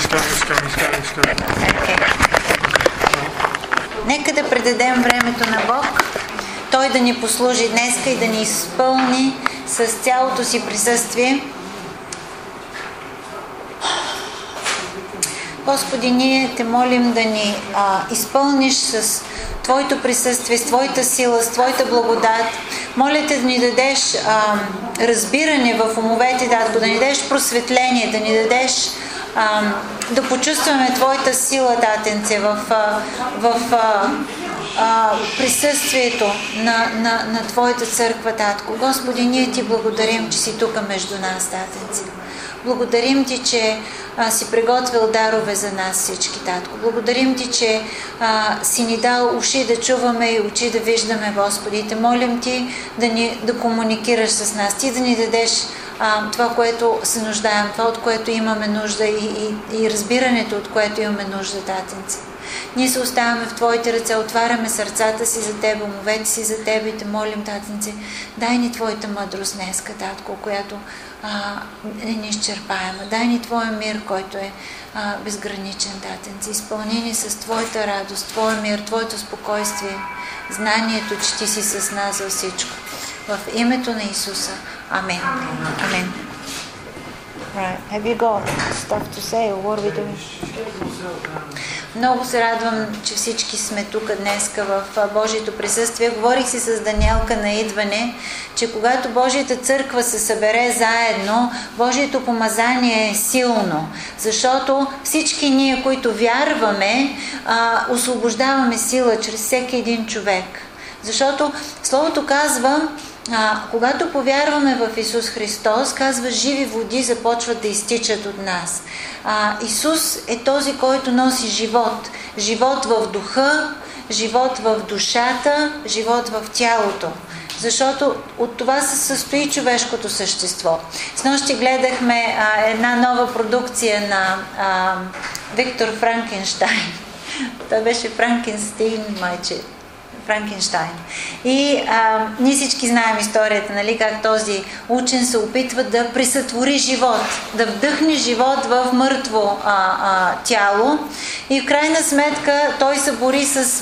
Нека да предадем времето на Бог, Той да ни послужи днеска и да ни изпълни с цялото си присъствие. Господи, ние те молим да ни изпълниш с Твоето присъствие, с Твоята сила, с Твоята благодат. Моля те да ни дадеш разбиране в умовете, Татко, да ни дадеш просветление, да ни дадеш да почувстваме Твоята сила, Татенце, в присъствието на Твоята църква, Татко. Господи, ние Ти благодарим, че си тук между нас, Татенце. Благодарим Ти, че си приготвил дарове за нас всички, Татко. Благодарим Ти, че си ни дал уши да чуваме и очи да виждаме, Господи. Те молим Ти да комуникираш с нас. Ти да ни дадеш това, което се нуждаем, това, от което имаме нужда и разбирането, от което имаме нужда, Татенце. Ние се оставяме в Твоите ръце, отваряме сърцата си за Тебе, умовете си за Тебе и Те молим, Татенце, дай ни Твоята мъдрост днеска, Татко, която е неизчерпаема. Дай ни Твоя мир, който е безграничен, Татенце. Изпълни ни с Твоята радост, Твоя мир, Твоето спокойствие, знанието, че Ти си с нас за всичко. В името на Исуса. Амен. Амен. Right. Have you got stuff to say or what are we doing? Много се радвам, че всички сме тук днеска в Божието присъствие. Говорих си с Даниелка на идване, че когато Божията църква се събере заедно, Божието помазание е силно, защото всички ние, които вярваме, освобождаваме сила чрез всеки един човек. Защото Словото казва, когато повярваме в Исус Христос, казва, живи води започват да изтичат от нас. Исус е този, който носи живот. Живот в духа, живот в душата, живот в тялото. Защото от това се състои човешкото същество. Снощи гледахме една нова продукция на Виктор Франкенщайн. Той беше Франкенстейн, майче. Франкенщайн. И ние всички знаем историята, нали, как този учен се опитва да присътвори живот, да вдъхне живот в мъртво тяло и в крайна сметка той се бори с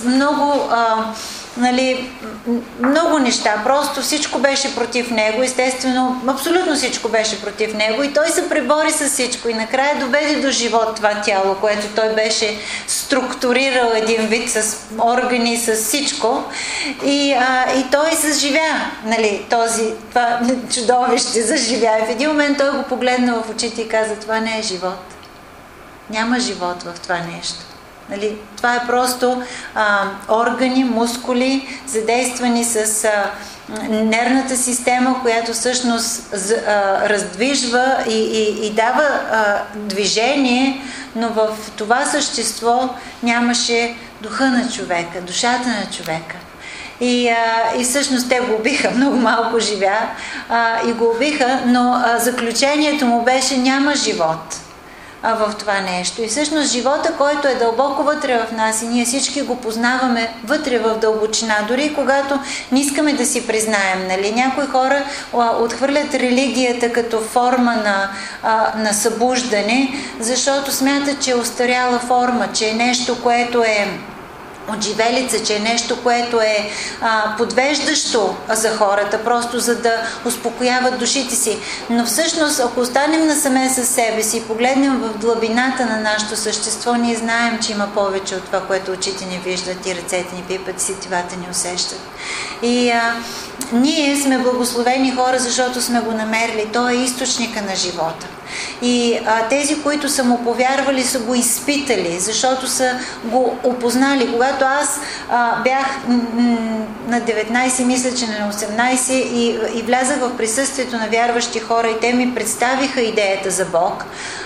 много неща. Просто всичко беше против него. Естествено, абсолютно всичко беше против него и той се пребори с всичко и накрая доведе до живот това тяло, което той беше структурирал един вид с органи, с всичко и той съживя, нали, това чудовище заживя и в един момент той го погледна в очите и каза, това не е живот. Няма живот в това нещо. Нали, това е просто органи, мускули, задействани с нервната система, която всъщност раздвижва и дава движение, но в това същество нямаше духа на човека, душата на човека. И всъщност те го убиха, много малко живя и го убиха, но заключението му беше няма живот в това нещо. И всъщност живота, който е дълбоко вътре в нас и ние всички го познаваме вътре в дълбочина, дори когато не искаме да си признаем. Нали? Някои хора отхвърлят религията като форма на събуждане, защото смятат, че е остаряла форма, че е нещо, което е отживелица, че е нещо, което е подвеждащо за хората, просто за да успокояват душите си. Но всъщност, ако останем насаме със себе си и погледнем в глъбината на нашето същество, ние знаем, че има повече от това, което очите ни виждат и ръцете ни пипат, сетивата ни усещат. И ние сме благословени хора, защото сме го намерили. Той е източника на живота. И тези, които са му повярвали, са го изпитали, защото са го опознали. Когато аз бях на 19, мисля, че на 18 и влязах в присъствието на вярващи хора и те ми представиха идеята за Бог,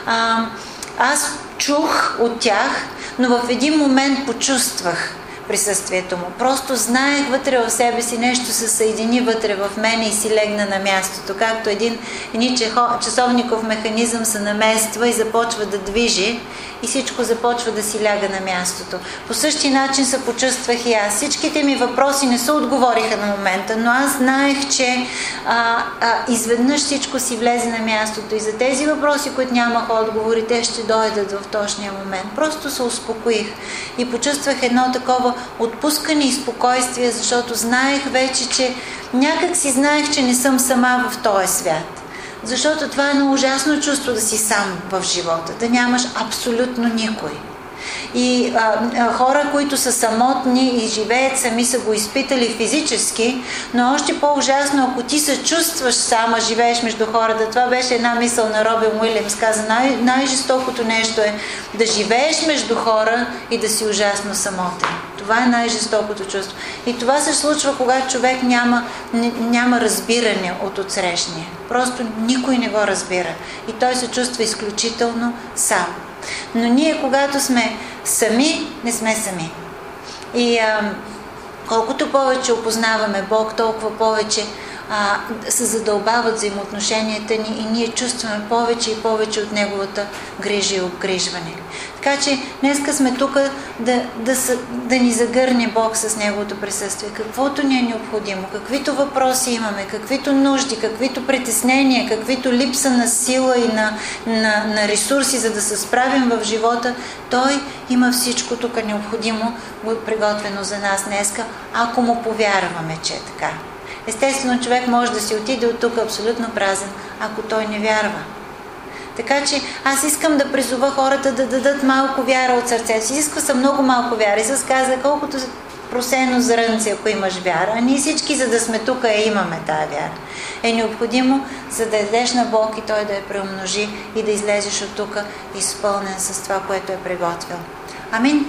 аз чух от тях, но в един момент почувствах присъствието му. Просто знаех вътре в себе си, нещо се съедини вътре в мене и си легна на мястото. Както един часовников механизъм се намества и започва да движи и всичко започва да си ляга на мястото. По същия начин се почувствах и аз. Всичките ми въпроси не се отговориха на момента, но аз знаех, че изведнъж всичко си влезе на мястото и за тези въпроси, които нямаха отговори, те ще дойдат в точния момент. Просто се успокоих и почувствах едно такова отпускане и спокойствие, защото знаех вече, че някак си знаех, че не съм сама в този свят. Защото това е едно ужасно чувство да си сам в живота, да нямаш абсолютно никой. И хора, които са самотни и живеят сами, са го изпитали физически, но още по-ужасно, ако ти се чувстваш сама, живееш между хората. Това беше една мисъл на Робин Уилямс. Каза, най-жестокото нещо е да живееш между хора и да си ужасно самотен. Това е най-жестокото чувство. И това се случва, когато човек няма разбиране от отсрещния. Просто никой не го разбира. И той се чувства изключително сам. Но ние, когато сме сами, не сме сами. И колкото повече опознаваме Бог, толкова повече се задълбават взаимоотношенията ни и ние чувстваме повече и повече от Неговата грижа и обгрижване. Така че днеска сме тук да ни загърне Бог с Неговото присъствие. Каквото ни е необходимо, каквито въпроси имаме, каквито нужди, каквито притеснения, каквито липса на сила и на ресурси, за да се справим в живота, Той има всичко тук необходимо, приготвено за нас днеска, ако Му повярваме, че е така. Естествено, човек може да си отиде от тук абсолютно празен, ако той не вярва. Така че аз искам да призова хората да дадат малко вяра от сърцето си. Изисква се много малко вяра. Исус каза, колкото просено зрънце, ако имаш вяра, а ние всички, за да сме тук, имаме тая вяра. Е необходимо, за да дадеш на Бог и Той да я преумножи и да излезеш от тук изпълнен с това, което е приготвил. Амин.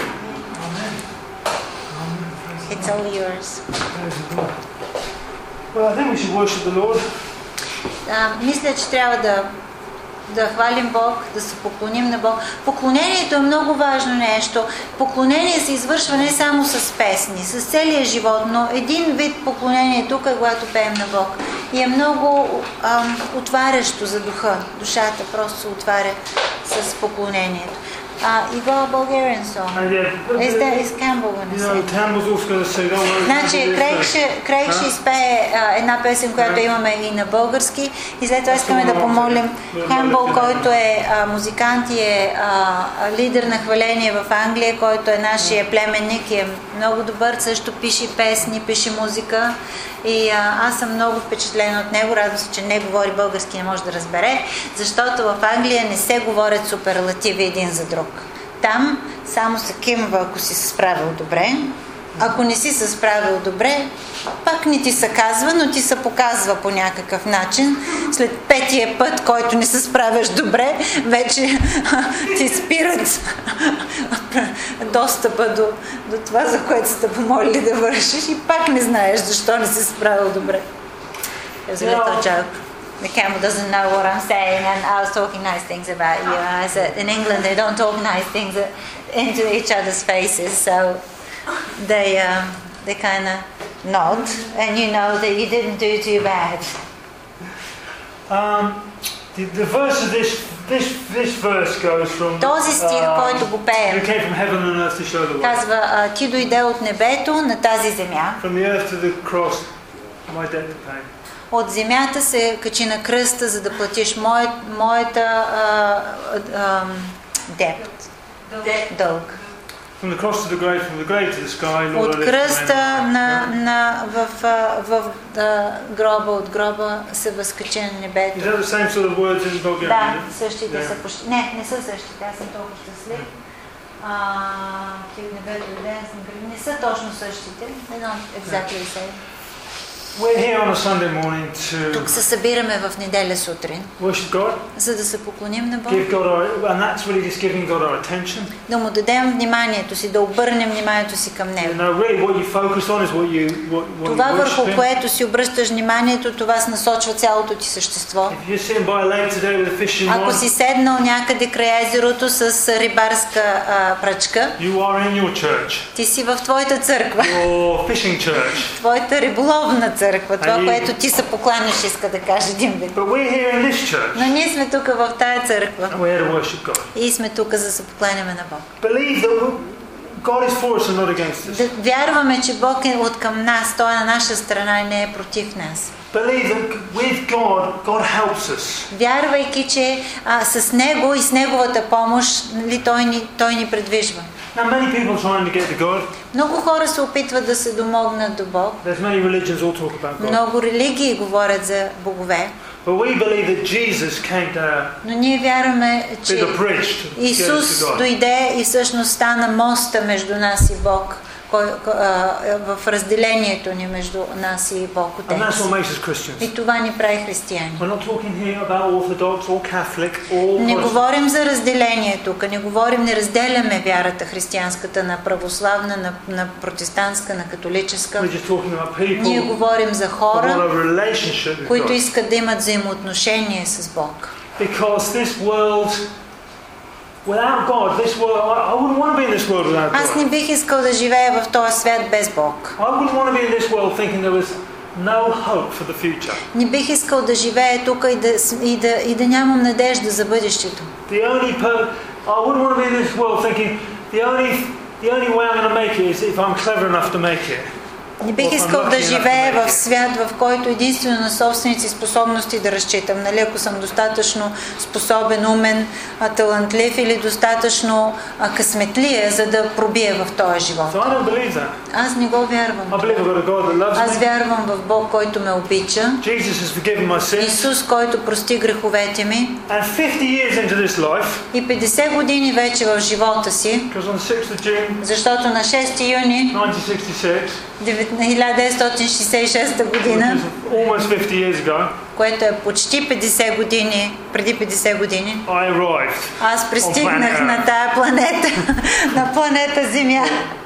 It's all yours. Well, I think we should worship the Lord. Мисля, че трябва да хвалим Бог, да се поклоним на Бог. Поклонението е много важно нещо. Поклонение се извършва не само с песни, с целия живот, но един вид поклонение тук е, когато пеем на Бог. И е много отварящо за духа. Душата просто се отваря с поклонението. You got a Bulgarian song? Is Campbell going to sing? Campbell's also going to sing. Значи, Крейг ще изпее една песен, която имаме и на български. И след това искаме да помолим Камбъл, който е музикант и е лидер на хваление в Англия, който е нашия племенник и е много добър, също пише песни, пише музика. И аз съм много впечатлена от него. Радвам се, че не говори български, не може да разбере, защото в Англия не се говорят суперлативи един за друг. Там само се кимва, ако си се справил добре. Ако не си се справил добре, пак не ти се казва, но ти се показва по някакъв начин. След петия път, който не се справяш добре, вече ти спират достъпа до това, за което сте помолили да вършиш и пак не знаеш защо не си справил добре. There's a little joke. The camel doesn't know what I'm saying, and I was talking nice things about you. I said, in England they don't talk nice things into each other's faces, so they kind of nod, and you know that you didn't do too bad. The verse of this verse goes from. Този стих, който го пеем, You came from heaven and earth to show the way. казва, ти дойде от небето на тази земя. From the earth to the cross, my debt to pay. От земята се качи на кръста, за да платиш моята дълг. From the cross to the grave, from the grave to the sky, Lord, От кръста в гроба, от гроба се възкачи на небето. Is that the same sort of words in Bulgarian? Да, същите са почти. Не са същите, аз съм толкова щастлив. Не са точно същите. They don't exactly the same. We're here on a Sunday morning to Тук се събираме в неделя сутрин, worship God, за да се поклоним на Бог, give God and that's really just giving God our attention. да му дадем вниманието си, да обърнем вниманието си към Него. You know, really what you focus on is what you Това, върху worship. което си обръщаш вниманието, това се насочва цялото ти същество. If you're sitting by a lake today with a fishing Ако rod, си седнал някъде край езерото с рибарска пръчка, you are in your church, ти си в твоята църква, your fishing church. твоята риболовна църква. църква. Това, което ти се покланяш, иска да каже един вид. But we're here in this church. Но ние сме тук в тая църква. And we're here to worship God. И сме тук за да се покланяме на Бог. Believe that God is for us and not against us. Да вярваме, че Бог е от към нас, Той е на наша страна и не е против нас. Believe that with God, God helps us. Вярвайки, че с Него и с Неговата помощ, нали, той ни предвижва. Now many people are trying to get to God. Много хора се опитват да се домогнат до Бог. There's many religions all talk about God. Много религии говорят за богове. But we believe that Jesus came to Но ние вярваме, че be the bridge to get us Исус to God. дойде и всъщност стана моста между нас и Бог, в разделението ни между нас и Бог And that's Отец. what makes us Christians. И това ни прави християни. We're not talking here about Orthodox or Catholic or Не Protestant. говорим за разделение тук, не разделяме вярата християнската на православна, на протестантска, на католическа. We're just talking about Ние people говорим за who want хора, a relationship with които God. искат да имат взаимоотношение с Бог. Because this world, without God, this world, I wouldn't want to be in this world without Аз не God. бих искал да живея в този свят без Бог. I wouldn't want to be in this world thinking there was no hope for the future. Не бих искал да живея тук и да нямам надежда за бъдещето. I wouldn't want to be in this world thinking the only way I'm going to make it is if I'm clever enough to make it. Не бих искал да живея в свят, в който единствено на собственици способности да разчитам. Нали, ако съм достатъчно способен, умен, талантлив или достатъчно късметлия, за да пробия в този живот. So I don't believe that. Аз не го I вярвам. believe I've got a God that loves Аз me. вярвам в Бог, който ме обича. Jesus has forgiven my sins. Исус, който прости греховете ми. And 50 years into this life, И 50 години вече в живота си, because on the 6th of June защото на 6 юни 1966, 1966 which година, is almost 50 years ago, което е почти 50 години, преди 50 години, I arrived. аз пристигнах On planet на тая планета, на планета Земя.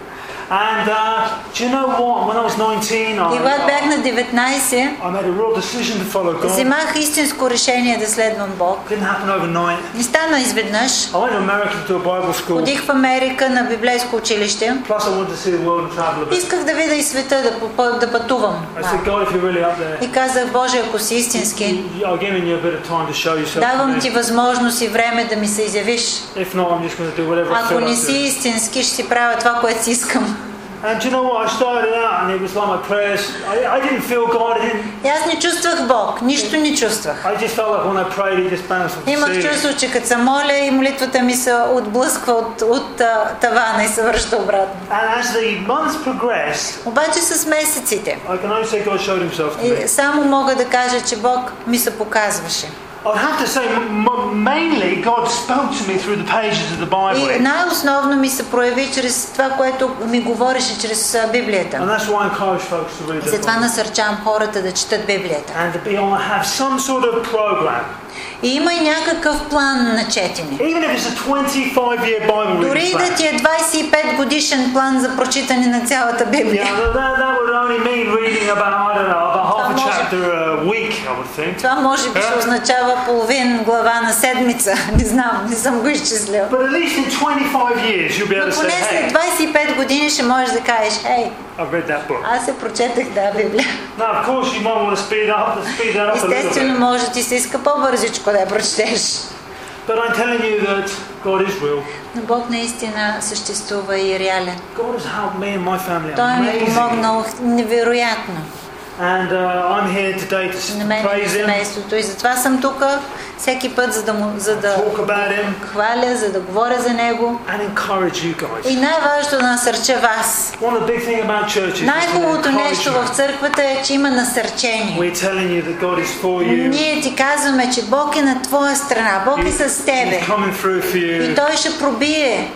And do you know what? When I was 19, И когато бях на 19, I made a real decision to follow God. вземах истинско решение да следвам Бог. It didn't happen overnight. Не стана изведнъж. I went to America to a Bible school. Ходих в Америка на библейско училище. Plus, I wanted to see the world and travel a bit. Исках да видя и света, да пътувам. I said, God, if you're really up there, И казах, Боже, ако си истински, I'll give you a bit of time to show yourself to давам ти me. възможност и време да ми се изявиш. If not, I'm just going to do whatever I Ако feel не like си doing. истински, ще си правя това, което си искам. And do you know what? I started out, and it was like my prayers. I didn't feel God. И аз не чувствах Бог, нищо не чувствах. I just felt like when I prayed, He just bounced off the Имах ceiling. чувство, че като се моля и молитвата ми се отблъсква от тавана и се връща обратно. And as the months progressed, Обаче с месеците, I can only say God showed Himself to me. само мога да кажа, че Бог ми се показваше. I'd have to say, mainly God spoke to me through the pages of the Bible. И най-основно ми се прояви чрез това, което ми говореше чрез And Библията. that's why I encourage folks to read И the затова Bible. насърчавам хората да четат Библията. And to be on, have some sort of program. И има и някакъв план на четене. Even if it's a 25-year Bible Дори reading и да plan. ти е 25 годишен план за прочитане на цялата Yeah, Библия. that would only mean reading about, I don't know, about half a може- chapter a week, I would think. Това може би ще означава половин глава на седмица. Не знам, не съм го изчислил. But at least in 25 years, you'll be able Но to поне say, след hey, 25 години ще можеш да кажеш, хей, I've read that book. аз се прочетах Библия. Now, of course, you might want to speed that up a little Естествено, bit. може ти се иска по-бързичко да я прочетеш. But I'm telling you that God is real. Но Бог наистина съществува и е реален. God has helped me and my family Той ми е amazingly. помогнал невероятно And I'm here today to на мен и praise Him, семейството. И затова съм тук всеки път, за да talk about Him, хваля, за да говоря за Него. and encourage you И guys. най-важното да насърча вас. One of the big things about churches is Най-хубавото нещо в encouragement. църквата е, че има насърчение. We're telling you that God is for you. Ние ти казваме, че Бог е на твоя страна, Бог е с тебе. He's coming through for И you. Той ще пробие,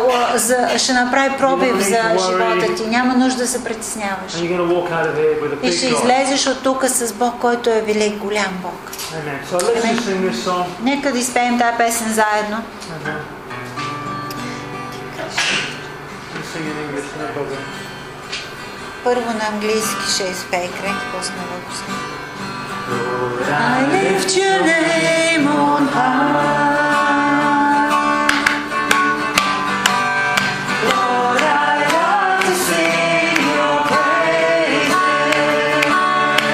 ще направи пробив за живота ти. Няма нужда да се притесняваш. And you're going to walk out of here with a И ще big God. излезеш от тук с Бог, който е велик, голям Бог. Amen. So let's just sing this song. Нека да изпеем тази песен заедно. Amen. Let's sing in English, no problem. Първо на английски ще изпее край, после на български. Lord, I lift your name on high. Lord, I love to sing your praises.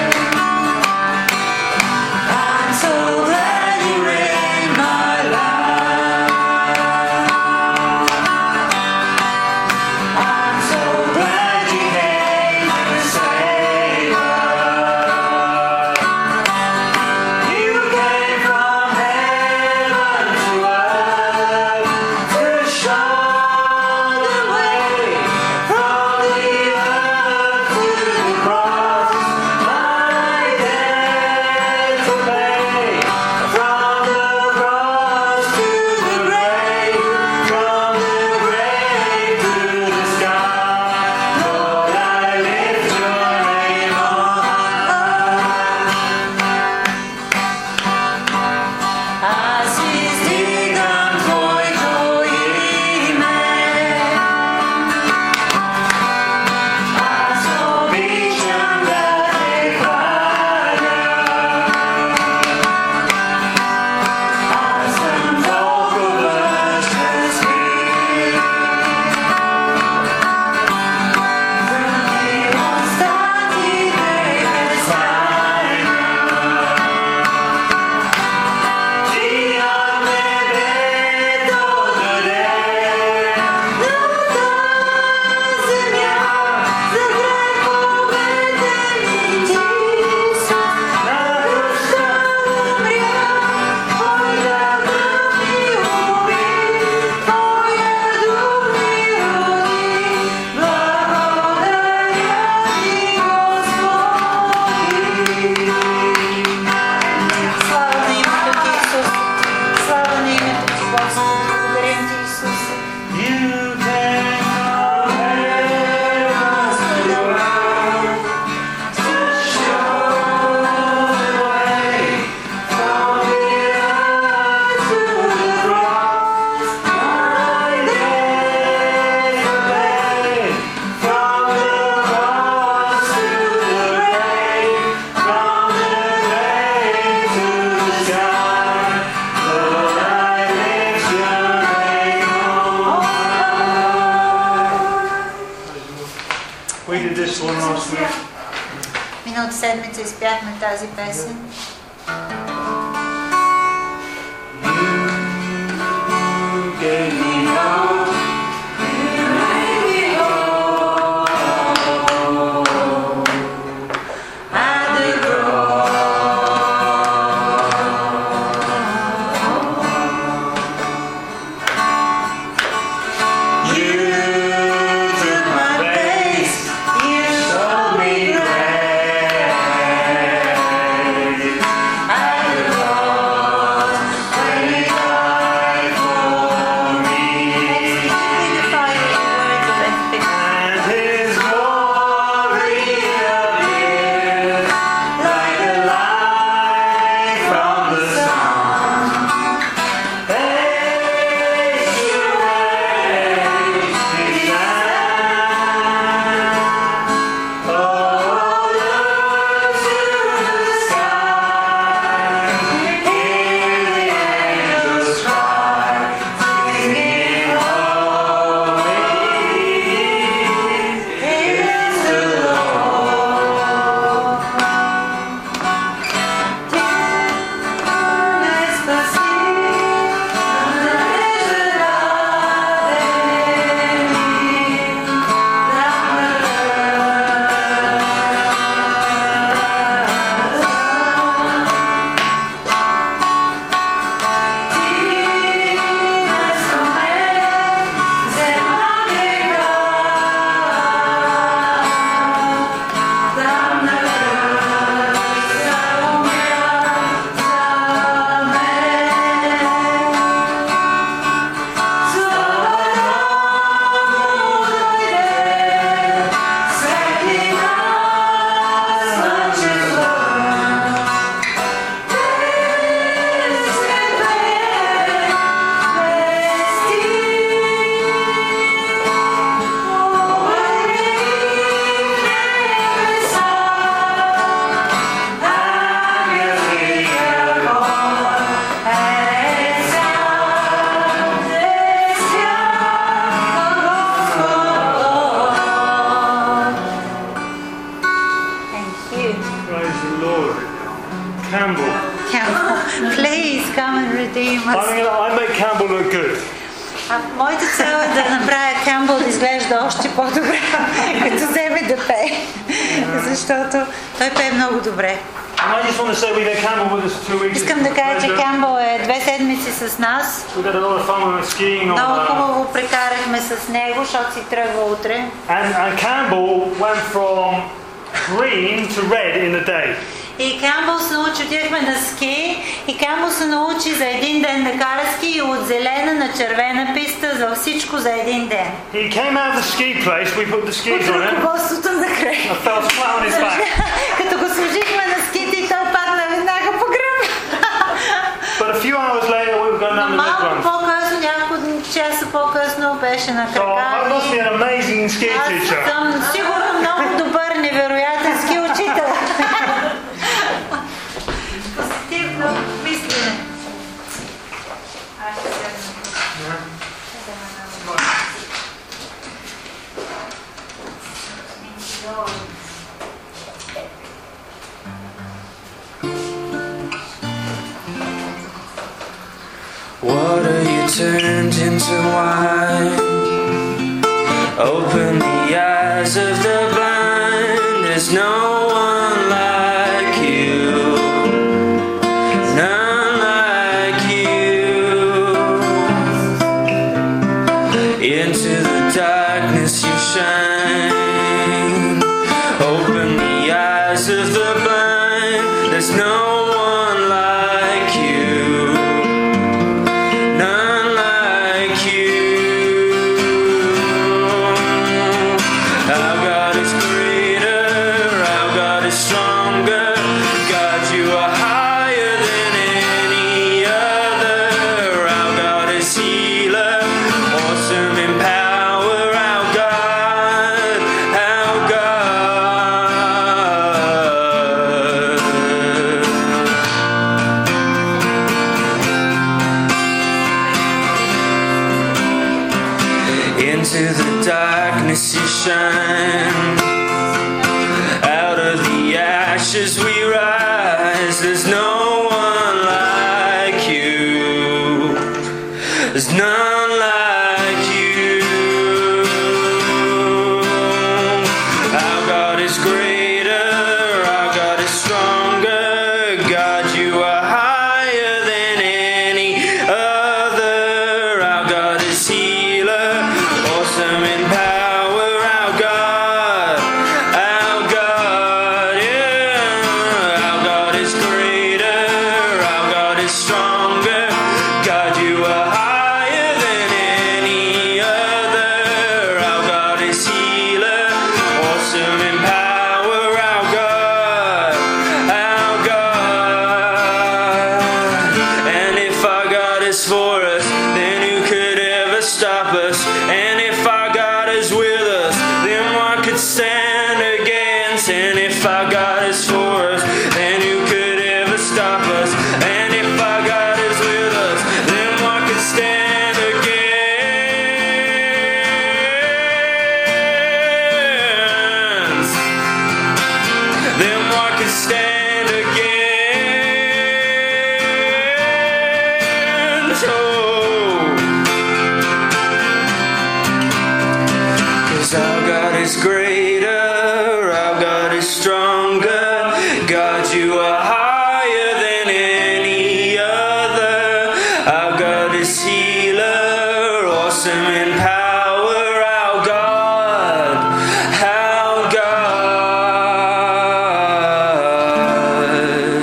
did this one last week. Миналата седмица изпяхме тази песен. You gave me hope. Моята цел е да направя Камбъл да изглежда още по-добре, като вземе да пее, защото той пее много добре. Искам да кажа, че Камбъл е 2 седмици с нас. Много хубаво прекарахме с него, защото си тръгва утре. And Campbell went from green to red in a day. И Камбъл се научи, отидахме на ски и Камбъл се научи за един ден да кара ски и от зелена на червена писта за всичко за един ден. He came out of the ski place, we put the skis on him. Ръководството на край. I fell flat on his back. Като го сложихме на ските и той падна веднага по гръб. But a few hours later we were going down the leg Малко по-късно, няколко часа по-късно беше на крака. I must be an amazing ski teacher. Аз съм сигурно много добър, невероятен ски учител. Позитивно мислене. Аз ще седна. Water you turned into wine. Open the eyes of the blind. There's no one like you. None like you. Into the darkness you shine. Open the eyes of the blind. There's no one like you. Into the darkness you shine. as we rise. There's no one like you. There's none like you. Our God is greater, our God is stronger. God, you are higher than any other. Our God is healer, awesome in power. Our God, yeah. Our God is greater, our God is stronger. God, you are higher than any other. Our God is healer, awesome in power. Our God, our God. And if our God is for us, then who could ever stop us? And if our God is with us, then what could stand against? And if our God is for us, then who could ever stop us? And if our God is with us, then what could stand against? Then what could stand against? Oh. 'Cause our God is greater, our God is stronger. God, you are higher than any other. Our God is healer, awesome in power. Our God, our God.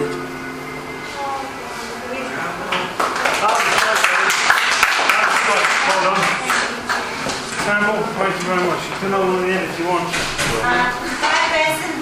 Hold on. Campbell, thank you very much. You can hold on the end if you want. Тази песен,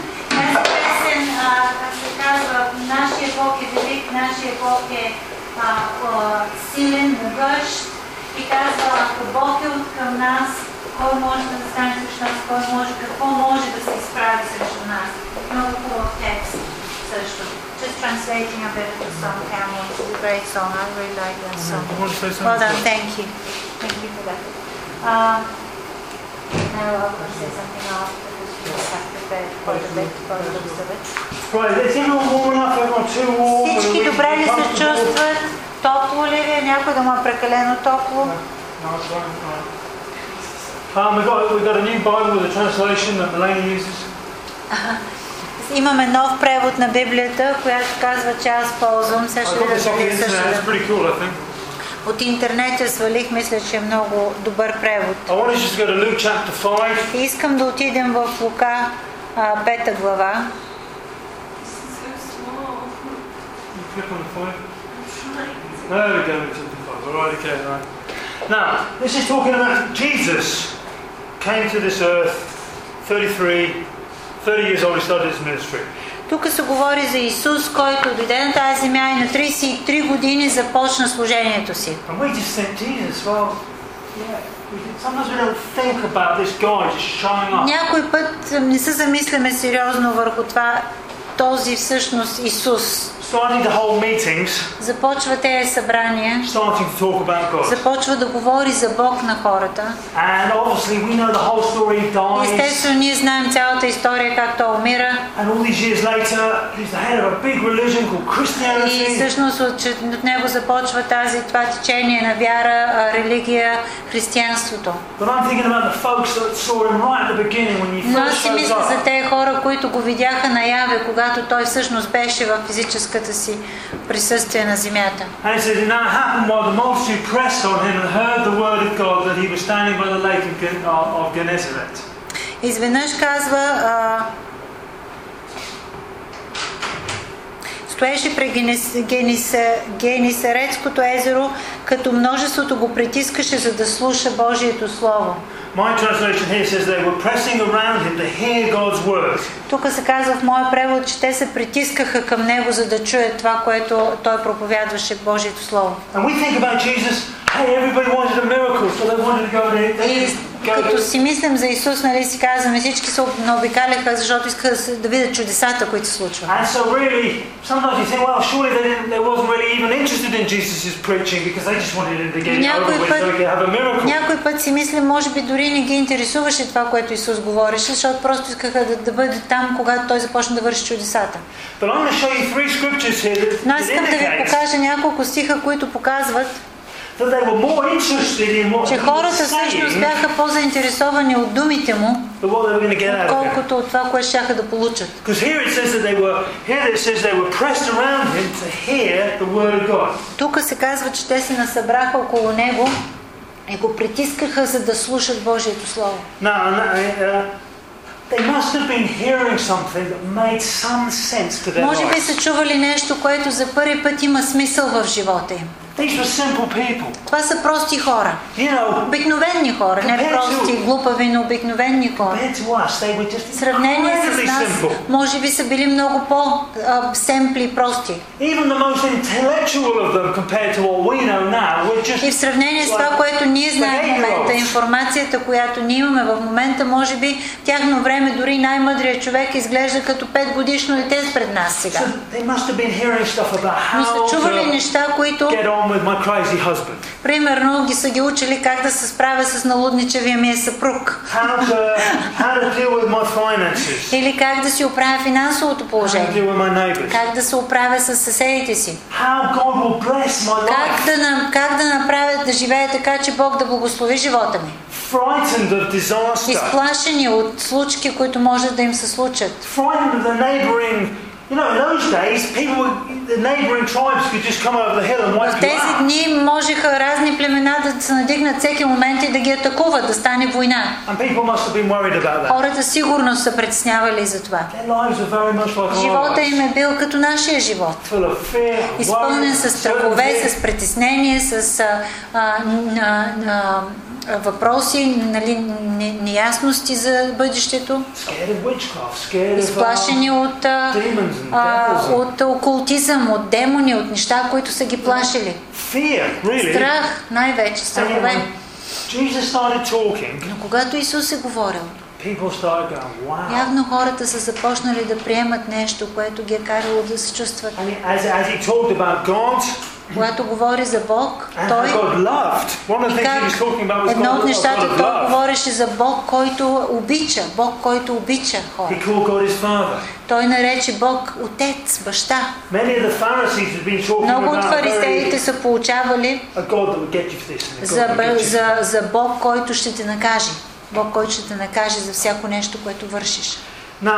се казва, нашия Бог е велик, нашия Бог е силен, могъщ и казва, ако Бог е от към нас, кой може да застане срещу нас, какво може да се изправи срещу нас. Много хубав текст също. Just translating a bit of the song, Camel. It's a great song. I really like that song. You want to say something? Well done, thank you. Thank you for that. Now I'll say something else because we just have prepared quite a bit for the looks of it. Right, is everyone warm enough? Everyone too warm? Всички добре ли се чувстват? Топло ли е? Някой да му е прекалено топло? No, it's fine, it's fine. We've got a new Bible with a translation that Melanie uses. Имаме нов превод на Библията, която казва, че аз ползвам. Сега I ще got ви this off the разделя internet. It's също. pretty cool, I think. От интернет я свалих, мисля, че е много добър превод. I want to just go to Luke chapter 5. Искам да отидем в Лука 5 глава. You click on the 5. There we go, it's on the 5. Alright, okay, right. Now, this is talking about Jesus came to this earth, 30 years old, he started his ministry. Тук се говори за Исус, който дойде на тази земя и на 33 години започна служението си. And we just think, Jesus, well, yeah, sometimes we don't think about this guy just showing up. Някой път не се замисляме сериозно върху това, този всъщност Исус. Starting to hold meetings, Започва тези събрания, starting to talk about God. започва да говори за Бог на хората. And obviously we know the whole story, he dies. Естествено, ние знаем цялата история, как той умира. And all these years later, he's the head of a big religion called И Christianity. всъщност от него започва това течение на вяра, религия, християнството. But I'm thinking about the folks that saw him right at the beginning when he Но аз first си shows мисля за up. тези хора, които го видяха наяве, когато той всъщност беше в физическата си присъствие на земята. And it says, and that happened while the multitude pressed on him and heard the word of God that he was standing by the lake of Gennesaret. Изведнъж казва, стоеше при Генисаретското езеро, като множеството го притискаше, за да слуша Божието Слово. My translation here says they were pressing around him to hear God's word. Тук се казва в моя превод, че те се притискаха към него, за да чуят това, което той проповядваше, Божието Слово. And we think about Jesus, hey, everybody wanted a miracle, so they wanted to go there. И като си мислим за Исус, нали си казваме, всички се наобикаляха, защото искаха да видят чудесата, които се случват. And so really, sometimes you think, well, surely they wasn't really even interested in Jesus' preaching because they just wanted him to get it over with so he could have a miracle. Някой някой път си мисля, може би дори не ги интересуваше това, което Исус говореше, защото просто искаха да бъде там, когато Той започна да върши чудесата. But I'm going to show you 3 scriptures here that Но аз искам да ви покажа няколко стиха, които показват, that they were more interested in what че he was хората всъщност saying бяха по-заинтересовани от думите му, than what they were going to get out of him. колкото от това, което щяха да получат. Because here it says that they were pressed around him to hear the word of God. Тук се казва, че те се насъбраха около него и го притискаха, за да слушат Божието Слово. They must have been hearing something that made some sense to their Може би lives. са чували нещо, което за първи път има смисъл в живота им. These were simple people. Това са прости хора. You know, Обикновени хора, не прости, глупави, но обикновени хора. compared to us, they were just В сравнение с incredibly нас, simple. може би са били много по-семпли и прости. Even the most intellectual of them, compared to what we know now, were just И в сравнение с това, което ние знаем в момента, информацията, която ние имаме в момента, може би в тяхно време дори най-мъдрият човек изглежда като 5-годишно дете пред нас сега. So they must have been hearing stuff about Но са how чували to неща, които get on with my crazy husband, примерно са ги учили как да се справя с налудничевия ми съпруг. how to deal with my finances, Или как да си оправя финансовото how to положение. deal with my neighbours, Как да се оправя с съседите си. how God will bless my life. Как да направя да живея така, че Бог да благослови живота ми. Frightened of disaster, Изплашени от случки, които може да им се случат. frightened of the neighbouring. You know, in those days, the neighbouring tribes could just come over the hill and В wipe you тези out. дни можеха разни племена да се надигнат всеки момент и да ги атакуват, да стане война. And people must have been worried about that. Хората сигурно са притеснявали за това. Their lives are very much like our Живота им lives. е бил като нашия живот. Full of fear, Изпълнен worry, с страхове, uncertainty. с притеснение, с въпроси, нали, неясности за бъдещето, Scared of witchcraft, scared of изплашени от demons and devils. от окултизъм, от демони, от неща, които са ги плашили. Fear, really. Страх, най-вече, And страхове. when Jesus started talking, Но когато Исус е говорил, people started going, wow. явно хората са започнали да приемат нещо, което ги е карало да се чувстват. And as he talked about God, Когато говори за Бог, and той how God loved, one of the и things he was как talking about was едно от God нещата of той love. говореше за Бог, който обича, Бог, който обича хора. He called God his Father. Той нарече Бог Отец, Баща. Many of the Pharisees had been talking Много от about фарисеите са получавали a God that would get you for this and a God that would get you. за Бог, който ще те накаже. Бог, който ще те накаже за всяко нещо, което вършиш. Now,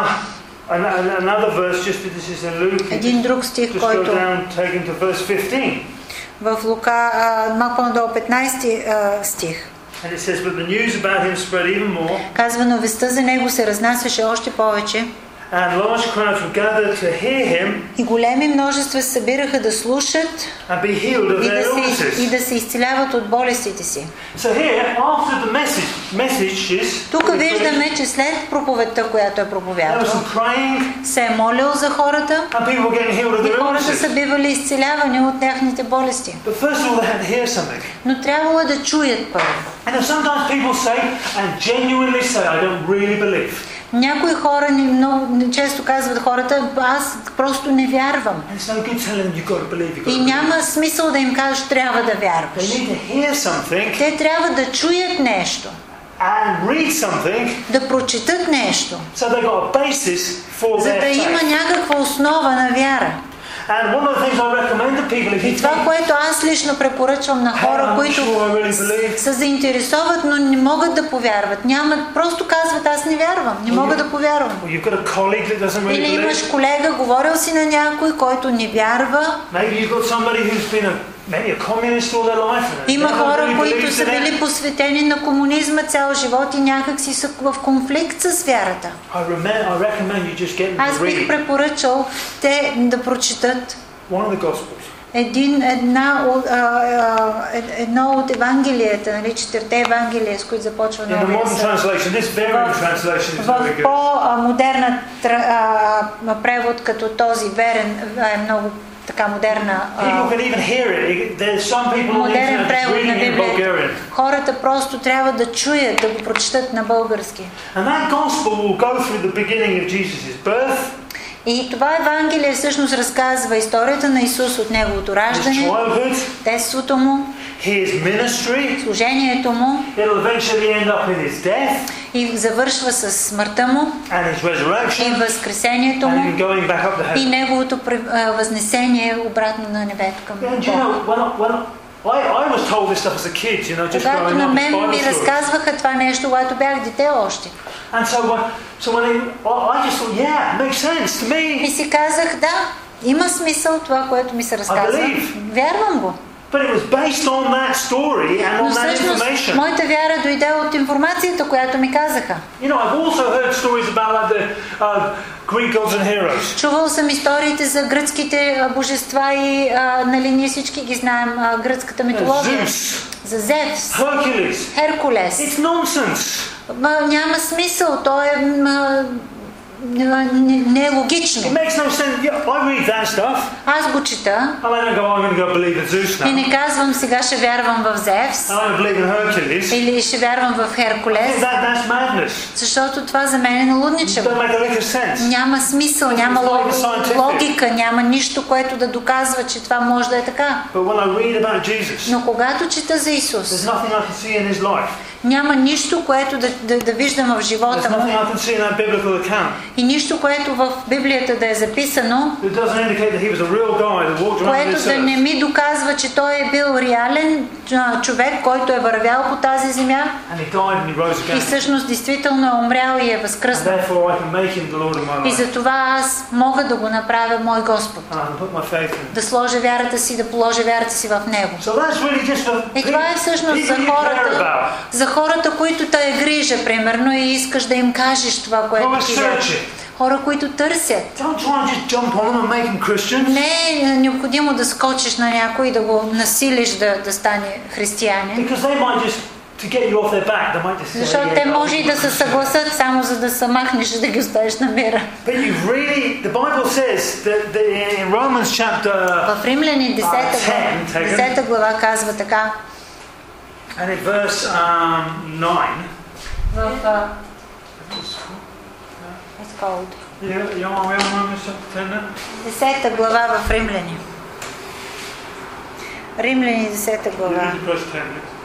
another verse, just this is in Luke. Един друг стих, Just go който down, take him to verse 15. в Лука, малко по-надолу 15 стих. And it says, but the news about him spread even more, Казва, но вестта за него се разнасяше още повече and large crowds were gathered to hear him и големи множества се събираха да слушат and be healed of и their illnesses. да се изцеляват от болестите си. So here, after the messages, Тук виждаме, че след проповедта, която е there was проповядвал, some praying, се е молил за хората and people were getting healed of и their хората са illnesses. бивали изцелявани от тяхните болести. But first of all, they had to hear something. Но трябвало е да чуят първо. And sometimes people say, and genuinely say, I don't really believe. Някои хора много често казват хората, аз просто не вярвам. And it's no good telling them you've got to believe, you've got И to believe. няма смисъл да им кажеш, трябва да They вярваш. need to hear something Те трябва да чуят нещо, and read something, да прочитат нещо, so they've got a basis for за their да има faith. някаква основа на вяра. And one of the things I recommend to people, if И you това, think, което аз лично препоръчвам на hey, хора, I'm not които sure I really believe, се заинтересуват, но не могат да повярват. Нямат, просто казват, аз не вярвам, не мога да повярвам. or you've got a colleague that doesn't really Или имаш believe, колега, говорил си на някой, който не вярва. maybe you've got somebody who's been maybe a communist all their life, and Има never хора, really които believes са in it. били посветени на комунизма цял живот и някак си са в конфликт с вярата. I recommend you just get them Аз to бих read препоръчал те да прочитат one of the Gospels. едно от Евангелията, нали, 4-те Евангелия, с които започва In the Новия modern Съвет. translation, this variant translation is В very good. по-модерна превод като този верен е много така модерна People can even hear it. There's some people on the модерен internet just превод на reading in Библията. Bulgarian. Хората просто трябва да чуят, да го прочитат на български. And that gospel will go through the beginning of Jesus' birth, И това Евангелие всъщност разказва историята на Исус от Неговото his раждане, childhood, детството му, his ministry. служението му It'll eventually end up in his death и завършва с смъртта му and his и resurrection възкресението and му him going back up to и heaven. неговото възнесение обратно на небето към And you Бога. know, when I was told this stuff as a kid, you know, just Когато growing на up, мен Bible ми stories. разказваха това нещо, когато бях дете още. And so when I just thought, yeah, it makes sense to И me. си казах, да, има смисъл това, което ми се разказва. Вярвам го. But it was based on that story and Но on that всъщност information. моята вяра дойде от информацията, която ми казаха. You know, I've also heard stories about like the Greek gods and heroes. Чувал съм историите за гръцките божества и нали, ние всички ги знаем, гръцката митология. Zeus, За Зевс, Hercules. Херкулес. It's nonsense. Няма смисъл, то е нелогично. It makes no sense. Yeah, I read that stuff. Аз го чета I don't go, I'm going to go believe in Zeus и now. не казвам сега ще вярвам в Зевс I'm going to believe in Hercules. или ще вярвам в Херкулес, That's madness. защото това за мен е It налудничево. don't make a lick of sense. Няма смисъл, няма логика, няма нищо, което да доказва, че това може да е така. But when I read about Jesus, Но когато чета за there's Исус, nothing I can see in his life. няма нищо, което да виждам в There's живота nothing му I can see in that biblical account и нищо, което в Библията да е записано, that doesn't indicate that he was a real guy that walked around което this да не earth. ми доказва, че той е бил реален човек, който е вървял по тази земя And he died and he rose и again. всъщност действително е умрял и е And възкръснал. therefore I can make him the Lord of my И life. за това аз мога да го направя мой Господ. And I can put my faith in him. Да сложа вярата си, да положа вярата си в Него. So that's really just for И това е всъщност people за you care хората, about. за хората, които те е грижа, примерно, и искаш да им кажеш това, което Who are ти вярваш. searching. Хора, които търсят. Don't try and just jump on them and make them Christians. Не е необходимо да скочиш на някой и да го насилиш да стане християнин. Because they might just, to get you off their back, they might just say, Защото те може и да се съгласат само за да се махнеш и да ги оставиш на мира. But you really, the Bible says that in Romans chapter В Римляни 10 глава казва така. and in verse 9. В It's called. You want Romans chapter 10? 10 глава в Римляни. Римляни 10 глава. Verse 10.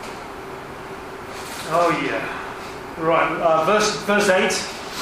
Oh yeah. Right. Verse 8.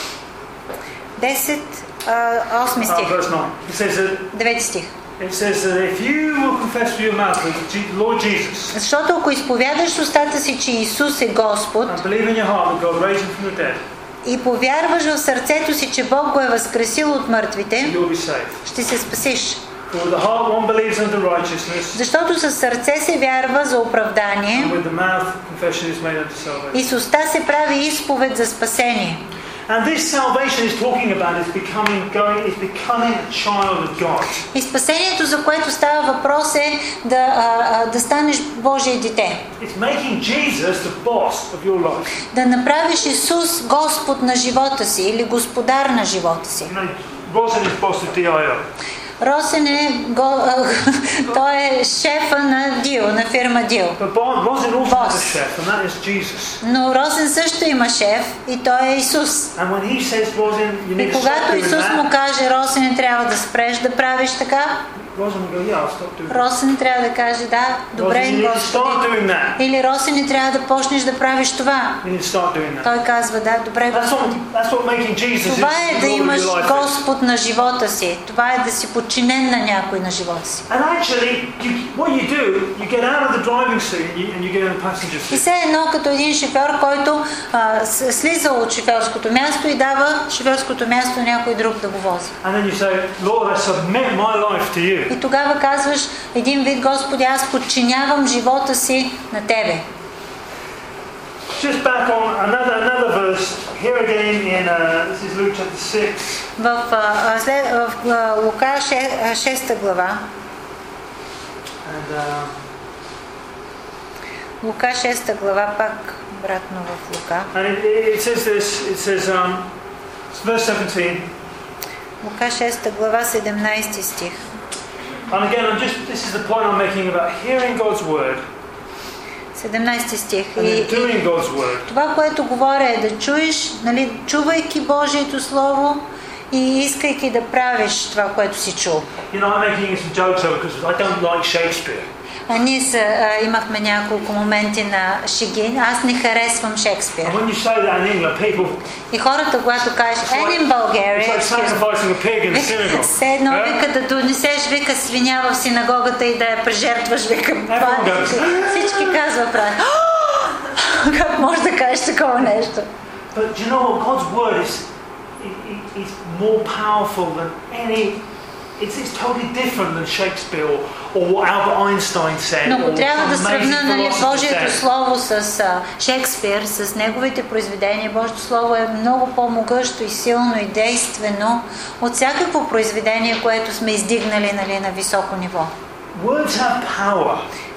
10, 8 стих. Verse 9. It says that 9 стих. It says that if you will confess with your mouth the Lord Jesus Защото ако изповядаш с устата си, че Исус е Господ and believe in your heart that God raised him from the dead, и повярваш в сърцето си, че Бог го е възкресил от мъртвите, you'll be saved. ще се спасиш. For with the heart one believes unto righteousness, Защото със сърце се вярва за and оправдание with the mouth confession is made unto salvation. и с уста се прави изповед за спасение. And this salvation is talking about is becoming a child of God. И спасението, за което става въпрос, е да станеш Божие дете. It's making Jesus the boss of your life. Да направиш Исус Господ на живота си или Господар на живота си. You know, Rosin is boss of DIO. Росен той е шефа на Дил, на фирма Дил. But Rosin also has a Boss. chef, and that is Jesus. Но Росен също има шеф и той е Исус. And when he says, Rosin, you need И to stop когато doing Исус му that, каже, Росен, трябва да спреш да правиш така, Rosin will go, yeah, I'll stop doing that. Росен трябва да каже, да, добре, Rosin, you need to start Господи. doing that. Или Росен, не трябва да почнеш да правиш това. You need to start doing that. Той казва, да, добре, Господи. That's what making Jesus Това is е the да Lord of имаш your life. Господ на живота си. Това е да си подчинен на някой на живота си. And actually, what you do, you get out of the driving seat and you get in the passenger И seat. все едно като един шофьор, който слиза от шофьорското място и дава шофьорското място някой друг да го вози. And then you say, Lord, I submit my life to you. И тогава казваш един вид, Господи, аз подчинявам живота си на Тебе. Just back on another verse, here again in, this is Luke chapter 6. В Лука 6 глава. And Лука 6 глава, пак обратно в Лука. it says this, it says, verse 17. Лука 6 глава, 17 стих. And again, this is the point I'm making about hearing God's word 17 стих. and then doing God's word. Това, което говоря, е да чуеш, нали, чувайки Божието Слово и искайки да правиш това, което си чул. You know, I'm making some jokes over because I don't like Shakespeare. Ние имахме няколко моменти на шеги. Аз не харесвам Шекспир. And when you say that in England, people... И хората, когато кажеш and in Bulgaria, It's like sacrificing a pig in the synagogue. все едно вика да донесеш вика свиня в синагогата и да я прежертваш вика. Всички казва правят. Как може да кажеш такова нещо? But do you know what? God's word is more powerful than any... It's totally different than Shakespeare or what Albert Einstein said. Но ако or трябва да some сравня amazing Божието philosopher said. Слово с Шекспир, с неговите произведения, Божието Слово е много по-могъщо и силно и действено от всякакво произведение, което сме издигнали на високо ниво. Words have power.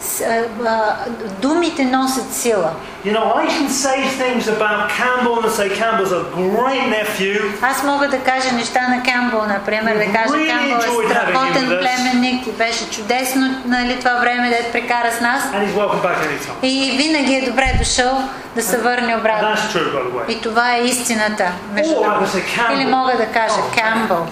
Думите носят сила. You know, I can say things about Campbell and say Campbell's a great nephew. Аз мога да кажа неща на Камбъл, например, да кажа Камбъл е страхотен племенник и беше чудесно, нали, това време да прекара с нас. And he's welcome back anytime. И винаги е добре дошъл да се върне обратно. That's true, by the way. И това е истината между другото. Или мога да кажа Камбъл.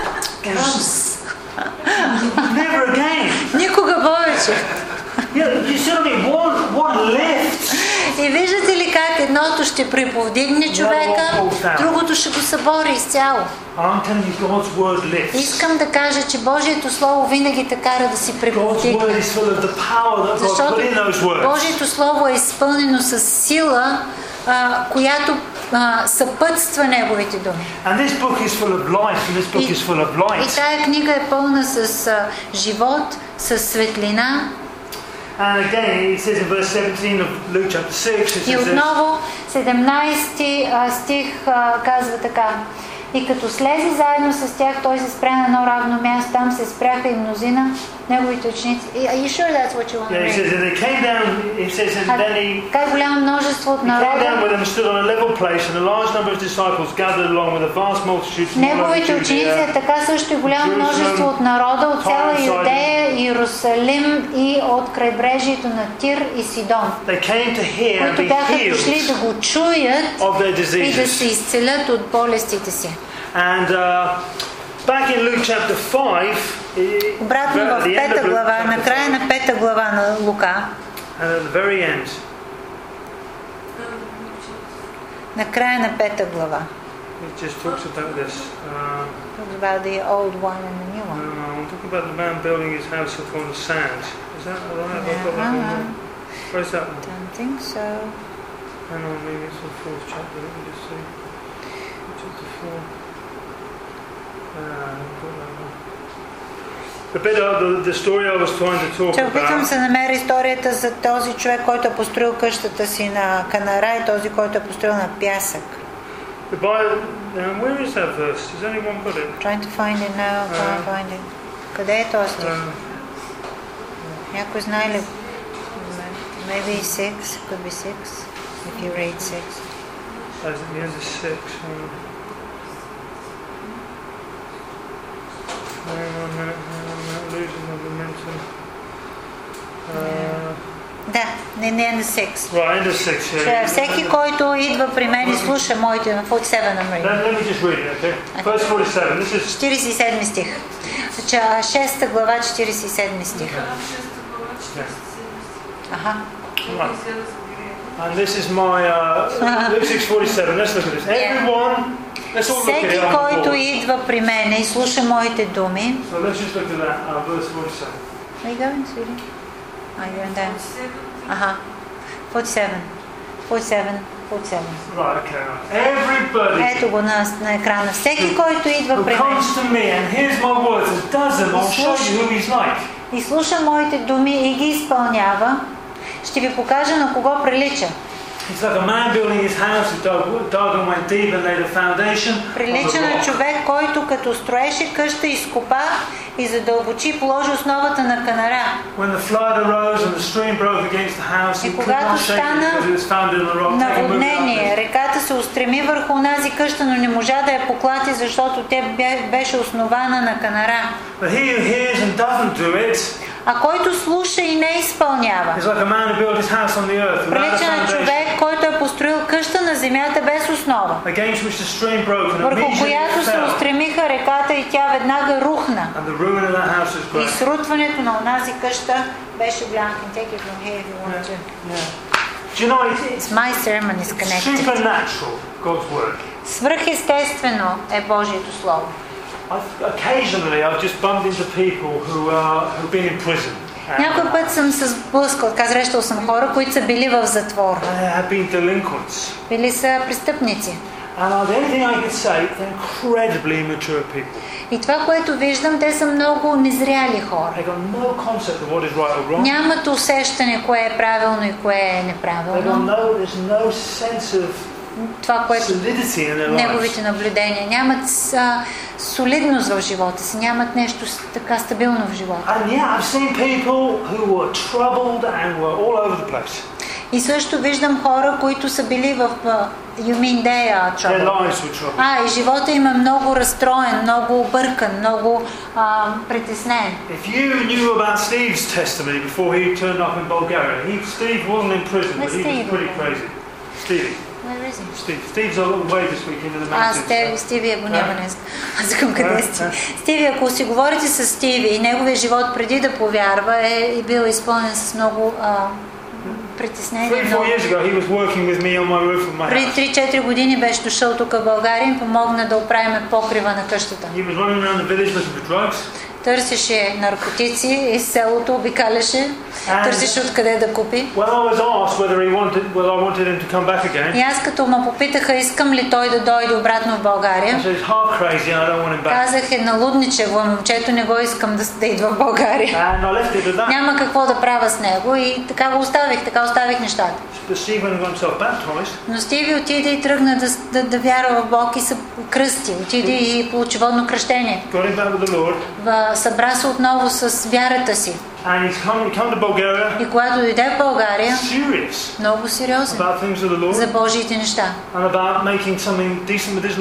Never again. Никога повече. You see what I mean? One lifts. И виждате ли как едното ще приповдигне човека, другото ще го събори изцяло. I'm telling you, God's word lifts. Искам да кажа, че Божието Слово винаги те кара да си God's приповдигне. word is full of the power that God Защото put in those words. Божието Слово е изпълнено с сила, която съпътства неговите думи. And this book is full of life, and this book is full of light. И тая книга е пълна с живот, с светлина. And again, it says in verse 17 of Luke chapter 6, it И says this. отново 17 стих казва така. И като слезе заедно с тях, той се спря на едно равно място, там се спряха и мнозина неговите ученици. Are you sure that's what you want to Yeah, he says, read? and they came down, he says, and then he Така голямо множество от came down народа. with them and stood on a level place, and a large number of disciples gathered along with a vast multitude from all over Неговите ученици е Judea. така също и голямо множество от народа от цяла Юдея, Иерусалим и от крайбрежието на Тир и Сидон, They came to hear and които be бяха дошли healed да го чуят of their и да се diseases. изцелят от болестите си. And back in Luke chapter 5, Обратно at в the end of 5 Luke глава, chapter накрая 5, на 5 глава на Лука, and at the very end, накрая на 5 глава. it just talks about this. Talks about the old one and the new one. I'm talking about the man building his house upon the sand. Is that right? Have I got that one? Where's that one? Don't think so. Hang on, maybe it's the fourth chapter. Let me just see. Chapter 4. The bit of the story I was trying to talk Че опитвам about. се намеря историята за този човек, който е построил къщата си на канара и този, който е построил на пясък. The Bible, where is that verse? Does anyone put it? Trying to find it now, can't find it. Къде е този стих? Някой знае ли? Maybe 6, could be 6, if you read 6. That's at the end of 6. Hang on a minute, losing my momentum. Да, не на 6. Right, end of 6, yeah. Всеки, който идва при мен и слуша моите на 47 I'm reading. Let me just read it, okay? Verse 47, this is... 47 стих. 6 глава, 47 стих. Аха. Right. And this is my Luke 6:47. Let's look at this. Everyone, let's all look at Всеки, it on the който board. идва при мен и слуша моите думи. So let's just look at that, verse 47. Are you going, sweetie? Are you going down? Аха. 47. 47. 47. Right, okay. Right. Everybody Ето го на екрана. Всеки, който идва who при мен comes to me and hears my words and does them, I'll show you who he's like. и слуша моите думи и ги изпълнява, ще ви покажа на кого прилича. It's like a man building his house who dug and went deep and laid a foundation. Прилича на човек, който като строеше къща изкопа и задълбочи положи основата на канара. When the flood arose and the stream broke against the house, he И could когато not shake it стана because it was founded on the rock. наводнение, реката се устреми върху онази къща, но не можа да я поклати, защото тя беше основана на канара. But he who hears and doesn't do it А който слуша и не изпълнява, is like a man who built his house on the earth without a прилича на foundation. човек, който е построил къща на земята без основа, against which the stream broke and върху immediately която се fell. устремиха реката и тя веднага рухна. And the ruin of that house is И great. срутването на онази къща беше голям. Can take it from here if you want to. Yeah. Do you know, It's my sermon is it's connected. supernatural, God's word. Свръхестествено е Божието Слово. Occasionally, I've just bumped into people who've been in prison. Някой път съм се сблъскал, срещал съм хора, които са били в затвор. They have been delinquents. Били са престъпници. And the only thing I could say, they're incredibly immature people. И това, което виждам, те са много незряли хора. They've got no concept of what is right or wrong. Нямат усещане кое е правилно и кое е They've got неправилно. there's no sense of Това, което solidity in their lives. неговите наблюдения. Нямат солидност в живота си, нямат нещо така стабилно в живота. And yeah, I've seen people who were troubled and were all over the place. И също виждам хора, които са били в you mean they are Their troubled. lives were troubled. И живота им е много разстроен, много объркан, много притеснен. If you knew about Steve's testimony before he turned up in Bulgaria, Steve wasn't in prison, but he was pretty crazy. Stevie. Where is he? Steve's a little way this weekend in the mountains. Стиви го няма днес. Аз към къде сте? Стиви, ако си говорите с Стиви и неговия живот преди да повярва е бил изпълнен с много притеснение. 3-4 years ago, he was working with me on my roof of my Преди house. 3-4 години беше дошъл тук в България и ми помогна да оправим покрива на къщата. He was running around the village looking for drugs. Търсеше наркотици и селото обикаляше, търсеше откъде да купи. When I was asked whether I wanted him to come back again, И аз като ме попитаха, искам ли той да дойде обратно в I България, said he's half crazy and I don't want him back. казах налудничево, момчето не го искам да идва в България. And I left it at that. Няма какво да правя с него и така го оставих, така оставих нещата. But Stephen got himself baptized. Но Стиви отиде и тръгна да вярва в Бог и се кръсти. Отиде и получи водно кръщение. Got him back with the Lord. Събра се отново с вярата си. And he's come to Bulgaria. И когато дойде в България, Serious много сериозен about things of the за Lord Божиите неща. and about making something decent with his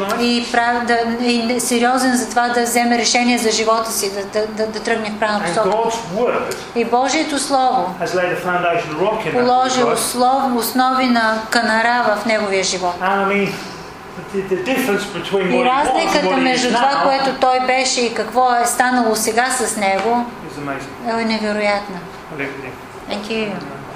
life. И сериозен за това да вземе решение за живота си, да тръгне в правилна And посока. God's word И Божието Слово has laid a foundation of rock in that положи life. основи на канара в неговия живот. And I mean, the difference between И what he was and разликата what he между is това, now което той беше и какво е станало сега с него, is amazing. е невероятна. I live with you. Thank you.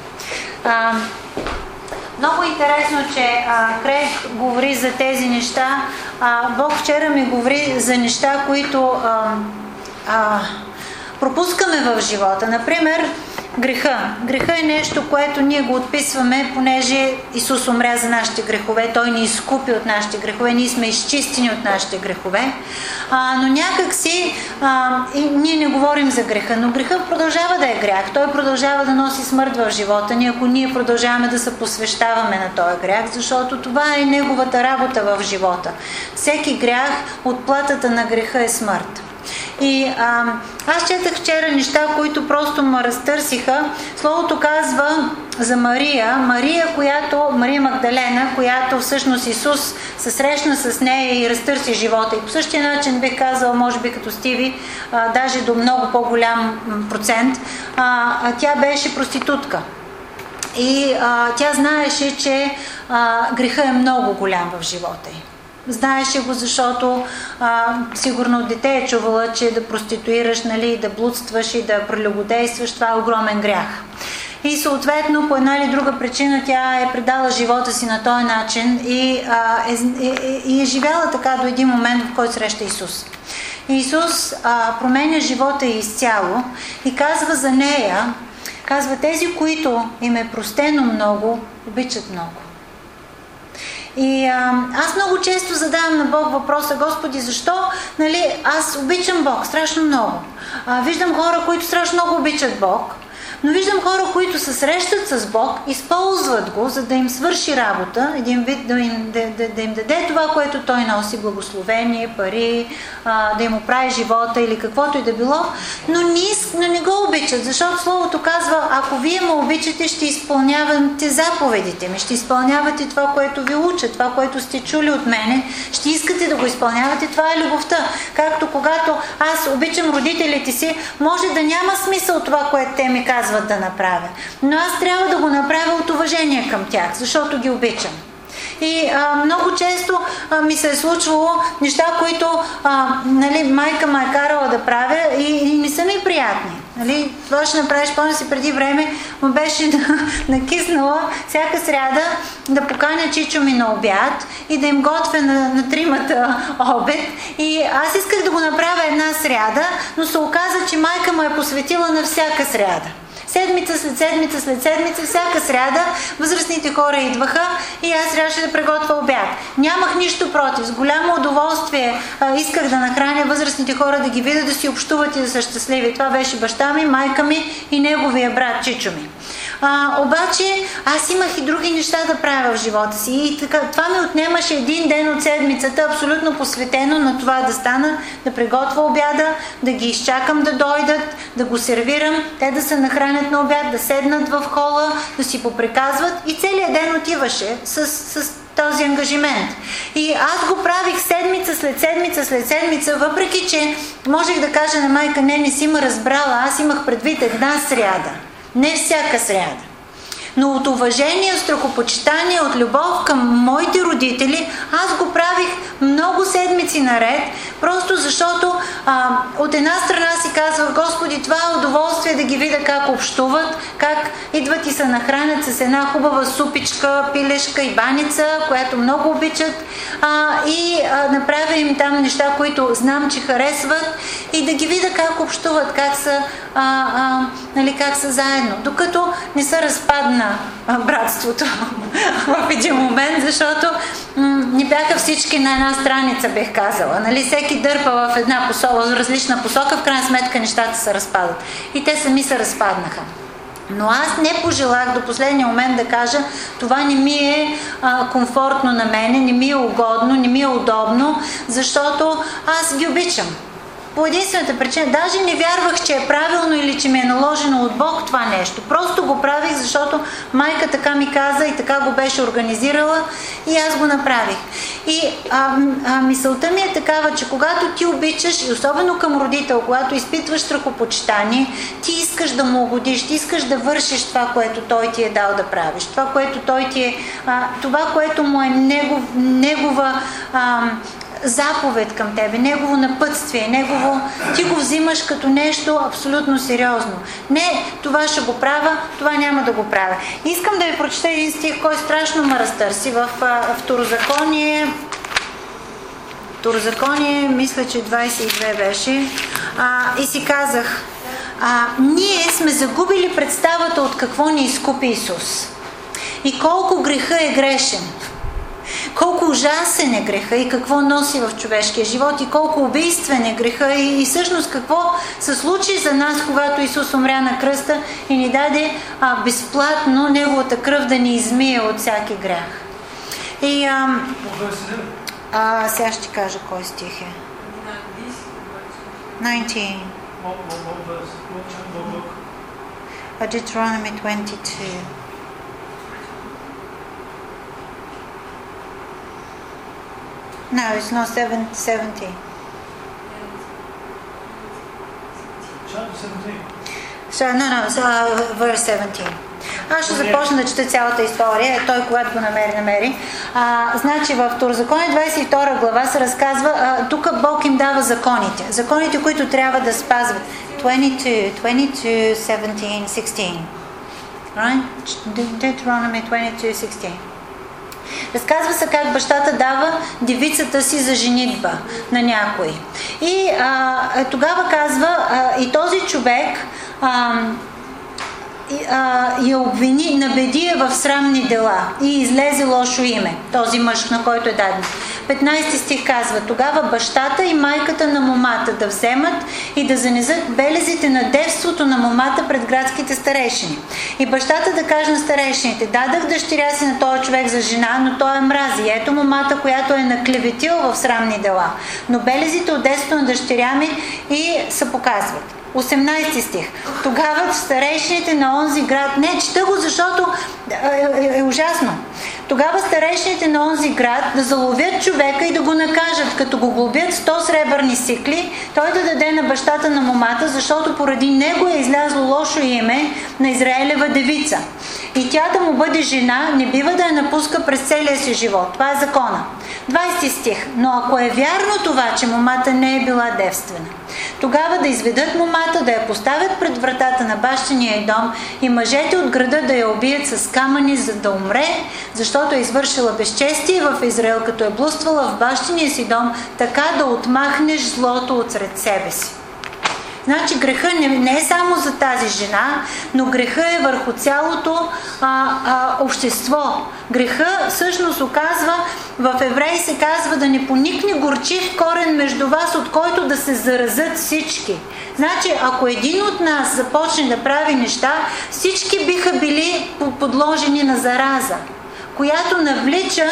Много интересно, че Крейг говори за тези неща. Бог вчера ми говори за неща, които пропускаме в живота. Например, греха. Греха е нещо, което ние го отписваме, понеже Исус умря за нашите грехове. Той ни изкупи от нашите грехове. Ние сме изчистени от нашите грехове. Но някак си и ние не говорим за греха. Но греха продължава да е грях. Той продължава да носи смърт в живота ни, ако ние продължаваме да се посвещаваме на този грях, защото това е неговата работа в живота. Всеки грях, отплатата на греха е смърт. И аз четах вчера неща, които просто ме разтърсиха. Словото казва за Мария Магдалена, която всъщност Исус се срещна с нея и разтърси живота. И по същия начин бих казала, може би като Стиви, даже до много по-голям процент, тя беше проститутка. И тя знаеше, че греха е много голям в живота й. Знаеше го, защото сигурно от дете е чувала, че да проституираш, нали, да блудстваш и да прелюбодействаш, това е огромен грях. И съответно, по една или друга причина, тя е предала живота си на този начин и е живяла така до един момент, в който среща Исус. И Исус променя живота й изцяло и казва за нея, тези, които им е простено много, обичат много. И аз много често задавам на Бог въпроса: Господи, защо, аз обичам Бог страшно много. Виждам хора, които страшно много обичат Бог, но виждам хора, които се срещат с Бог, използват го, за да им свърши работа, един вид да им даде това, което Той носи, благословение, пари, да им оправи живота или каквото и да било, но не го обичат, защото Словото казва: ако вие ме обичате, ще изпълнявате заповедите ми, ще изпълнявате това, което ви учат, това, което сте чули от мене, ще искате да го изпълнявате, това е любовта. Както когато аз обичам родителите си, може да няма смисъл това, което те ми казват да направя, но аз трябва да го направя от уважение към тях, защото ги обичам. И много често ми се е случвало неща, които нали, майка ме е карала да правя и не са ми приятни. Нали? Това ще направиш, помня си преди време, му беше накиснала всяка сряда да поканя чичо ми на обяд и да им готвя на тримата обед. И аз исках да го направя една сряда, но се оказа, че майка му е посветила на всяка сряда. Седмица след седмица след седмица, всяка сряда възрастните хора идваха и аз трябваше да приготвя обяд. Нямах нищо против. С голямо удоволствие исках да нахраня възрастните хора, да ги видя, да си общуват и да са щастливи. Това беше баща ми, майка ми и неговия брат чичо ми. Обаче аз имах и други неща да правя в живота си и така, това ми отнемаше един ден от седмицата, абсолютно посветено на това да стана, да приготвя обяда, да ги изчакам да дойдат, да го сервирам, те да се нахранят на обяд, да седнат в хола, да си поприказват и целият ден отиваше с този ангажимент. И аз го правих седмица след седмица след седмица, въпреки че можех да кажа на майка, не си ме разбрала, аз имах предвид една сряда. Не всяка сряда. Но от уважение, от страхопочитание, от любов към моите родители, аз го правих много седмици наред, просто защото от една страна си казвах, Господи, това е удоволствие да ги видя как общуват, как идват и се нахранят с една хубава супичка, пилешка и баница, която много обичат, и направя им там неща, които знам, че харесват, и да ги видя как общуват, как са, нали, как са заедно. Докато не се разпадна братството в един момент, защото не бяха всички на една страница, бих казала. Нали, всеки дърпа в една посока, различна посока, в крайна сметка нещата се разпадат. И те сами се разпаднаха. Но аз не пожелах до последния момент да кажа, това не ми е комфортно на мене, не ми е угодно, не ми е удобно, защото аз ги обичам. По единствената причина, даже не вярвах, че е правилно или че ми е наложено от Бог това нещо. Просто го правих, защото майка така ми каза и така го беше организирала и аз го направих. И мисълта ми е такава, че когато ти обичаш, и особено към родител, когато изпитваш страхопочитание, ти искаш да му угодиш, ти искаш да вършиш това, което той ти е дал да правиш. Това, което той ти е, това, което му е негова заповед към тебе, негово напътствие, ти го взимаш като нещо абсолютно сериозно. Не, това ще го правя, това няма да го правя. Искам да ви прочета един стих, който страшно ме разтърси в Второзаконие. Второзаконие, мисля, че 22 беше. И си казах, ние сме загубили представата от какво ни изкупи Исус. И колко греха е грешен. Колко ужасен е греха и какво носи в човешкия живот и колко убийствен е греха и всъщност какво се случи за нас, когато Исус умря на кръста и ни даде безплатно неговата кръв да ни измие от всяки грях. И сега ще кажа кой стих е. 19. Deuteronomy 22. No, it's not 70. So, verse 17. Аз ще започна да чета цялата история. Той, когато го намери. Значи в Второзаконие 22 глава се разказва, тук Бог им дава законите. Законите, които трябва да спазват. 22, 17, 16. Right? Deuteronomy 22, 16. Разказва се как бащата дава девицата си за женитба на някой. И тогава казва, и този човек я обвини, набеди я в срамни дела и излезе лошо име, този мъж, на който е даден. 15 стих казва, тогава бащата и майката на момата да вземат и да занесат белезите на девството на момата пред градските старейшини. И бащата да каже на старейшините, дадах дъщеря си на този човек за жена, но той е мрази. Ето момата, която е наклеветил в срамни дела. Но белезите от детството на дъщеря ми и се показват. 18 стих. Тогава старейшините на онзи град, не, чета го, защото е ужасно. Тогава старейшините на онзи град да заловят човека и да го накажат, като го глобят 100 сребърни сикли, той да даде на бащата на момата, защото поради него е излязло лошо име на Израилева девица. И тя да му бъде жена, не бива да я напуска през целия си живот. Това е закона. 20 стих. Но ако е вярно това, че момата не е била девствена, тогава да изведат момата, да я поставят пред вратата на бащиния дом и мъжете от града да я убият с камъни, за да умре, защото е извършила безчестие в Израил, като е блудствала в бащиния си дом, така да отмахнеш злото от сред себе си. Значи греха не е само за тази жена, но греха е върху цялото общество. Греха всъщност оказва, в Евреи се казва да не поникне горчив корен между вас, от който да се заразят всички. Значи ако един от нас започне да прави неща, всички биха били подложени на зараза, която навлича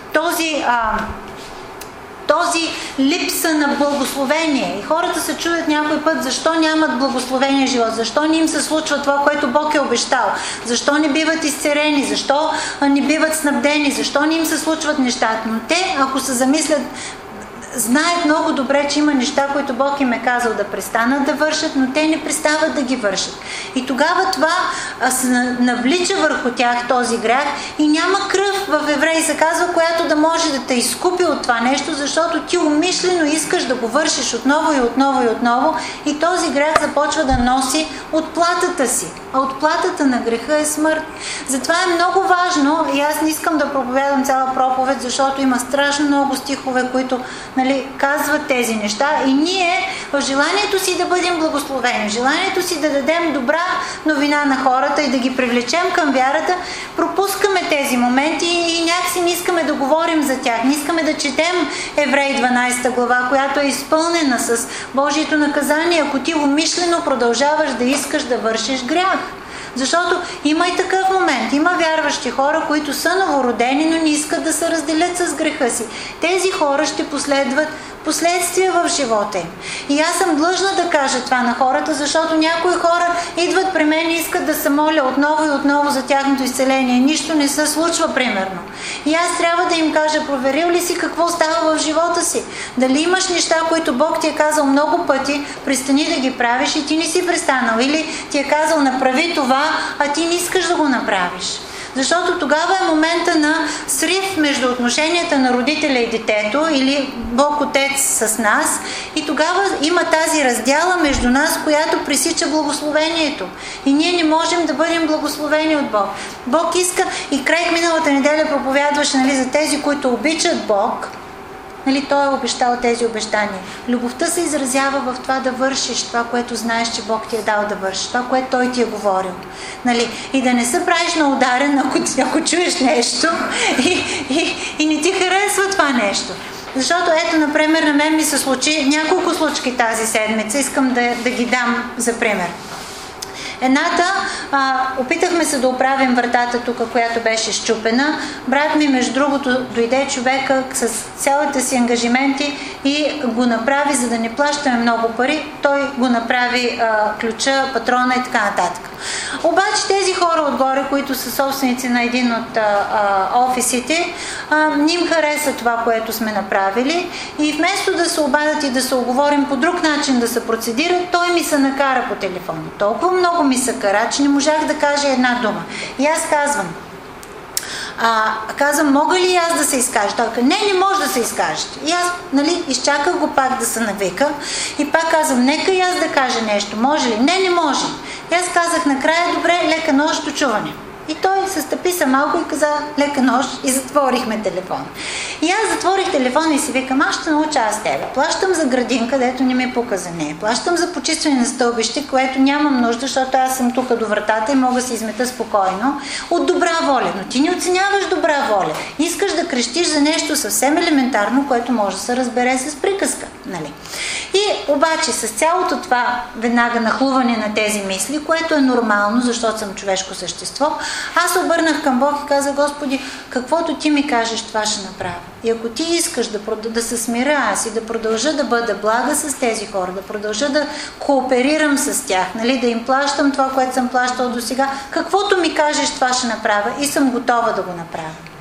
този липса на благословение. И хората се чудят някой път, защо нямат благословение в живот, защо не им се случва това, което Бог е обещал, защо не биват изцерени, защо не биват снабдени, защо не им се случват нещата. Но те, ако се замислят, знаят много добре, че има неща, които Бог им е казал да престанат да вършат, но те не престават да ги вършат. И тогава това се навлича върху тях този грях и няма кръв, в Евреи се казва, която да може да те изкупи от това нещо, защото ти умишлено искаш да го вършиш отново и отново и отново и този грях започва да носи отплатата си. А отплатата на греха е смърт. Затова е много важно, и аз не искам да проповядам цяла проповед, защото има страшно много стихове, които казват тези неща и ние в желанието си да бъдем благословени, в желанието си да дадем добра новина на хората и да ги привлечем към вярата, пропускаме тези моменти и някакси не искаме да говорим за тях, не искаме да четем Евреи 12 глава, която е изпълнена с Божието наказание, ако ти умишлено продължаваш да искаш да вършиш грях. Защото има и такъв момент. Има вярващи хора, които са новородени, но не искат да се разделят с греха си. Тези хора ще последват последствия в живота им. И аз съм длъжна да кажа това на хората, защото някои хора идват при мен и искат да се моля отново и отново за тяхното изцеление. Нищо не се случва, примерно. И аз трябва да им кажа, проверил ли си какво става в живота си? Дали имаш неща, които Бог ти е казал много пъти, престани да ги правиш и ти не си престанал. Или ти е казал, направи това, а ти не искаш да го направиш. Защото тогава е момента на срив между отношенията на родителя и детето или Бог Отец с нас и тогава има тази раздяла между нас, която пресича благословението. И ние не можем да бъдем благословени от Бог. Бог иска, и Крейг миналата неделя проповядваше за тези, които обичат Бог, той е обещал тези обещания. Любовта се изразява в това да вършиш това, което знаеш, че Бог ти е дал да вършиш, това, което Той ти е говорил. И да не се правиш на ударен, ако чуеш нещо и не ти харесва това нещо. Защото ето, например, на мен ми се случи няколко случки тази седмица, искам да ги дам за пример. Едната, опитахме се да оправим вратата тук, която беше счупена. Брат ми, между другото, дойде човека с цялите си ангажименти и го направи, за да не плащаме много пари. Той го направи ключа, патрона и така нататък. Обаче тези хора отгоре, които са собственици на един от офисите, не им хареса това, което сме направили и вместо да се обадят и да се оговорим по друг начин да се процедират, той ми се накара по телефона. Толкова много ми се кара, че не можах да кажа една дума. И аз казвам, мога ли аз да се изкажа? Той каза, не може да се изкажете. И аз, изчаках го пак да се навика и пак казвам, нека и аз да кажа нещо. Може ли? Не може. И аз казах накрая, добре, лека нощ, до чуване. И той се стъпи са малко и каза, лека нощ, и затворихме телефона. И аз затворих телефона и си викам, аз ще науча аз тебе. Плащам за градин, където не ми пука за нея. Плащам за почистване на стълбище, което нямам нужда, защото аз съм тук до вратата и мога да се измета спокойно. От добра воля. Но ти не оценяваш добра воля. Искаш да крещиш за нещо съвсем елементарно, което може да се разбере с приказка. И обаче с цялото това веднага нахлуване на тези мисли, което е нормално, защото съм човешко същество, аз обърнах към Бог и казах, Господи, каквото ти ми кажеш, това ще направя. И ако ти искаш да се смиря аз и да продължа да бъда блага с тези хора, да продължа да кооперирам с тях, да им плащам това, което съм плащал до сега, каквото ми кажеш, това ще направя и съм готова да го направя.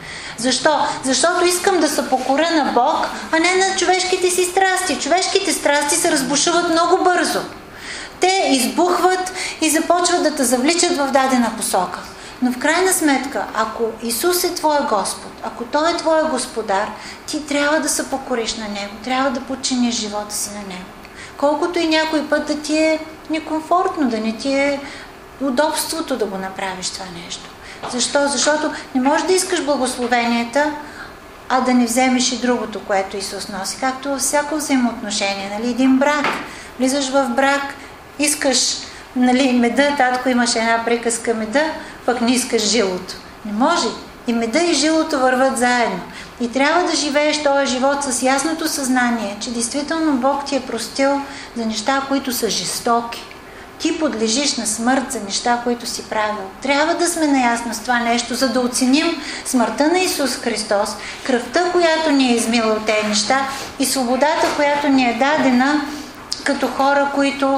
Защо? Защото искам да се покоря на Бог, а не на човешките си страсти. Човешките страсти се разбушуват много бързо. Те избухват и започват да те завличат в дадена посока. Но в крайна сметка, ако Исус е твой Господ, ако Той е твой Господар, ти трябва да се покориш на Него, трябва да подчиниш живота си на Него. Колкото и някой път да ти е некомфортно, да не ти е удобството да го направиш това нещо. Защо? Защото не можеш да искаш благословенията, а да не вземеш и другото, което Исус носи. Както във всяко взаимоотношение. Нали? Един брак. Влизаш в брак, искаш меда, татко имаше една приказка меда, пък не искаш жилото. Не може. И меда и жилото върват заедно. И трябва да живееш този живот с ясното съзнание, че действително Бог ти е простил за неща, които са жестоки. Ти подлежиш на смърт за неща, които си правил. Трябва да сме наясно с това нещо, за да оценим смъртта на Исус Христос, кръвта, която ни е измила от тези неща и свободата, която ни е дадена като хора, които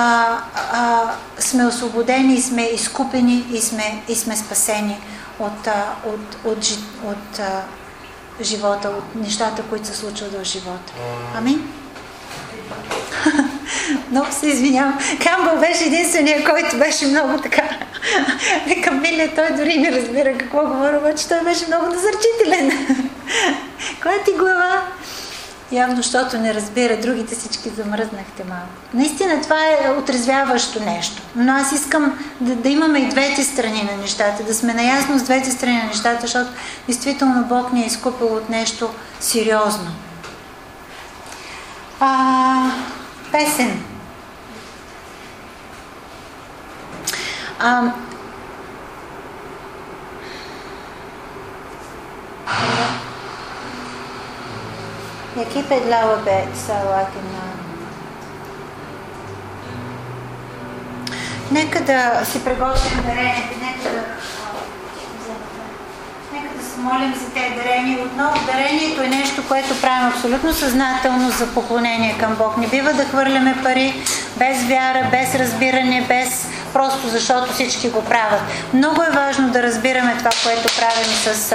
сме освободени и сме изкупени и сме спасени от живота, от нещата, които се случват в живота. Амин? Много се извинявам. Камбъл беше единствения, който беше много така. Викам, Милия, той дори не разбира какво говоря, обаче той беше много насърчителен. Коя ти глава? Явно, защото не разбира, другите всички замръзнахте малко. Наистина, това е отрезвяващо нещо. Но аз искам да имаме и двете страни на нещата, да сме наясно с двете страни на нещата, защото действително Бог ни е изкупил от нещо сериозно. Песен. Yeah, keep it low a bit so I can... Нека да си приготвим дарението, нека да се молим за тези дарения. Отново дарението е нещо, което правим абсолютно съзнателно за поклонение към Бог. Не бива да хвърляме пари без вяра, без разбиране, без просто защото всички го правят. Много е важно да разбираме това, което правим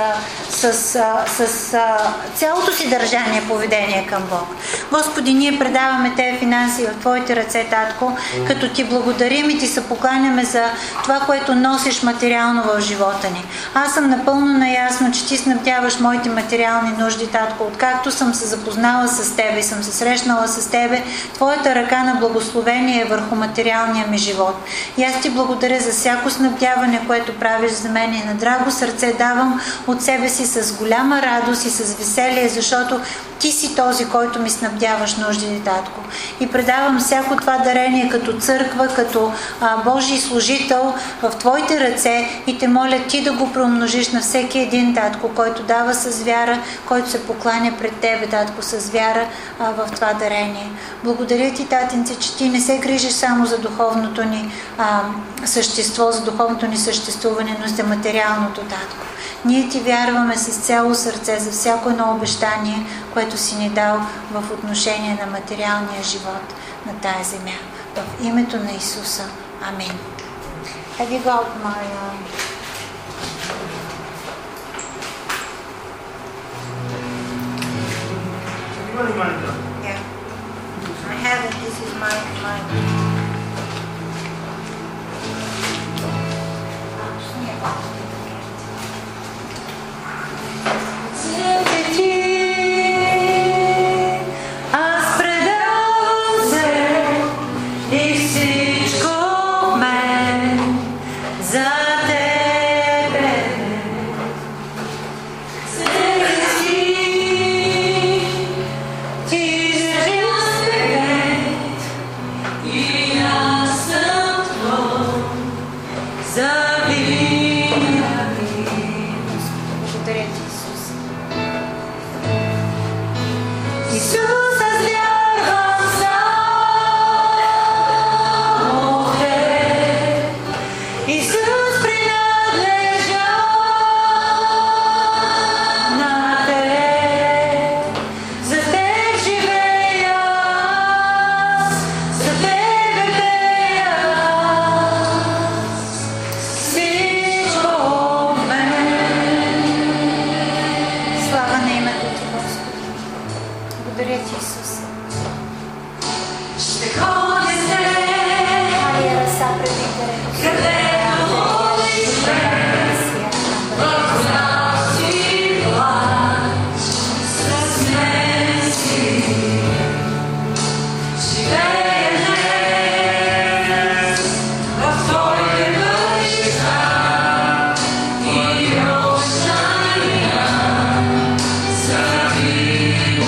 с цялото си държание, поведение към Бог. Господи, ние предаваме тези финанси в Твоите ръце, Татко, като Ти благодарим и Ти се покланяме за това, което носиш материално в живота ни. Аз съм напълно наясно, че Ти снабдяваш моите материални нужди, Татко. Откакто съм се запознала с Тебе и съм се срещнала с Тебе, Твоята ръка на благословение е върху материалния ми живот. И аз Ти благодаря за всяко снабдяване, което правиш за мен и на драго сърце давам от себе си с голяма радост и с веселие, защото Ти си този, който ми снабдяваш нуждите, Татко. И предавам всяко това дарение като църква, като Божий служител в Твоите ръце и Те моля Ти да го преумножиш на всеки един, Татко, който дава с вяра, който се покланя пред Тебе, Татко, с вяра в това дарение. Благодаря Ти, Татинце, че Ти не се грижиш само за духовното ни същество, за духовното ни съществуване, но за материалното, Татко. Ние Ти вярваме с цяло сърце за всяко едно обещание, което си ни дал в отношение на материалния живот на тая земя. В името на Исуса. Амин. Have you got my... Yeah. I have it. This is my... Аз предавам се и всичко в мен за Тебе. Благодаря ти, Исус. Ще ходя с теб, Алия раса преди където водиш ме, в тази плач, с мен си. Живея днес в твоите пътища и обещания за винаги.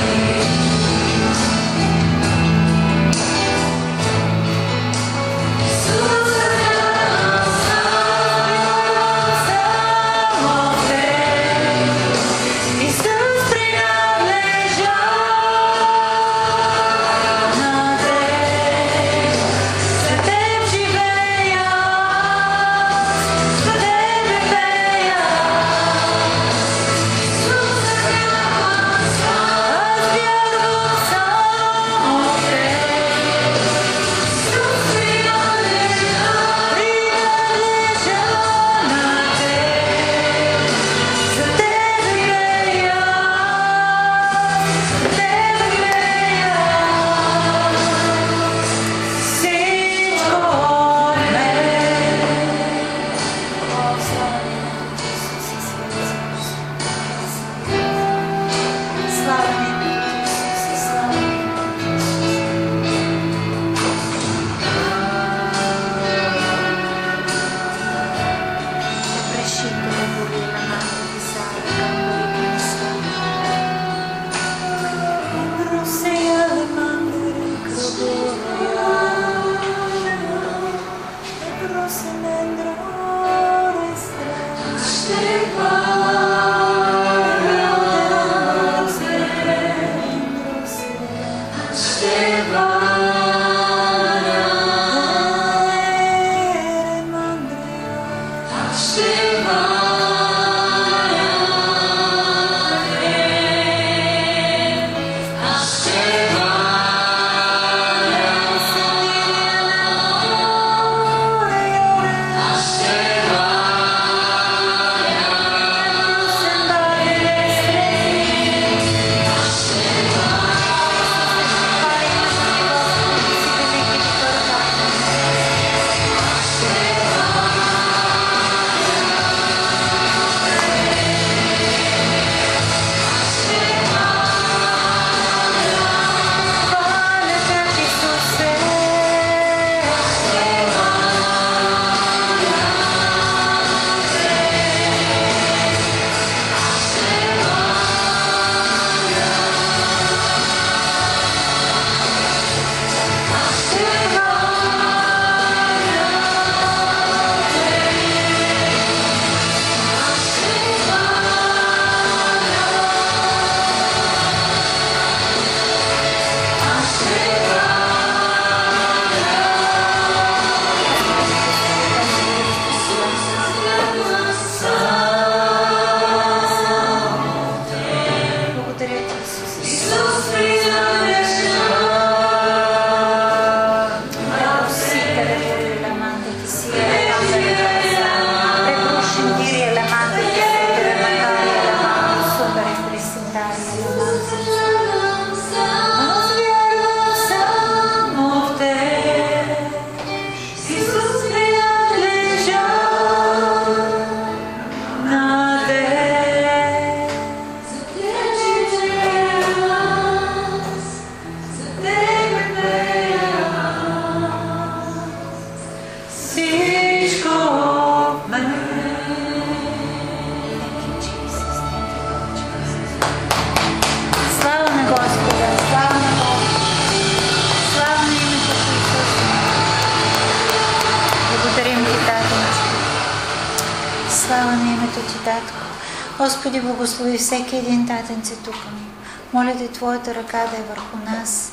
Слава на името ти, Татко. Господи, благослови всеки един татенце тук. Моля те, Твоята ръка да е върху нас.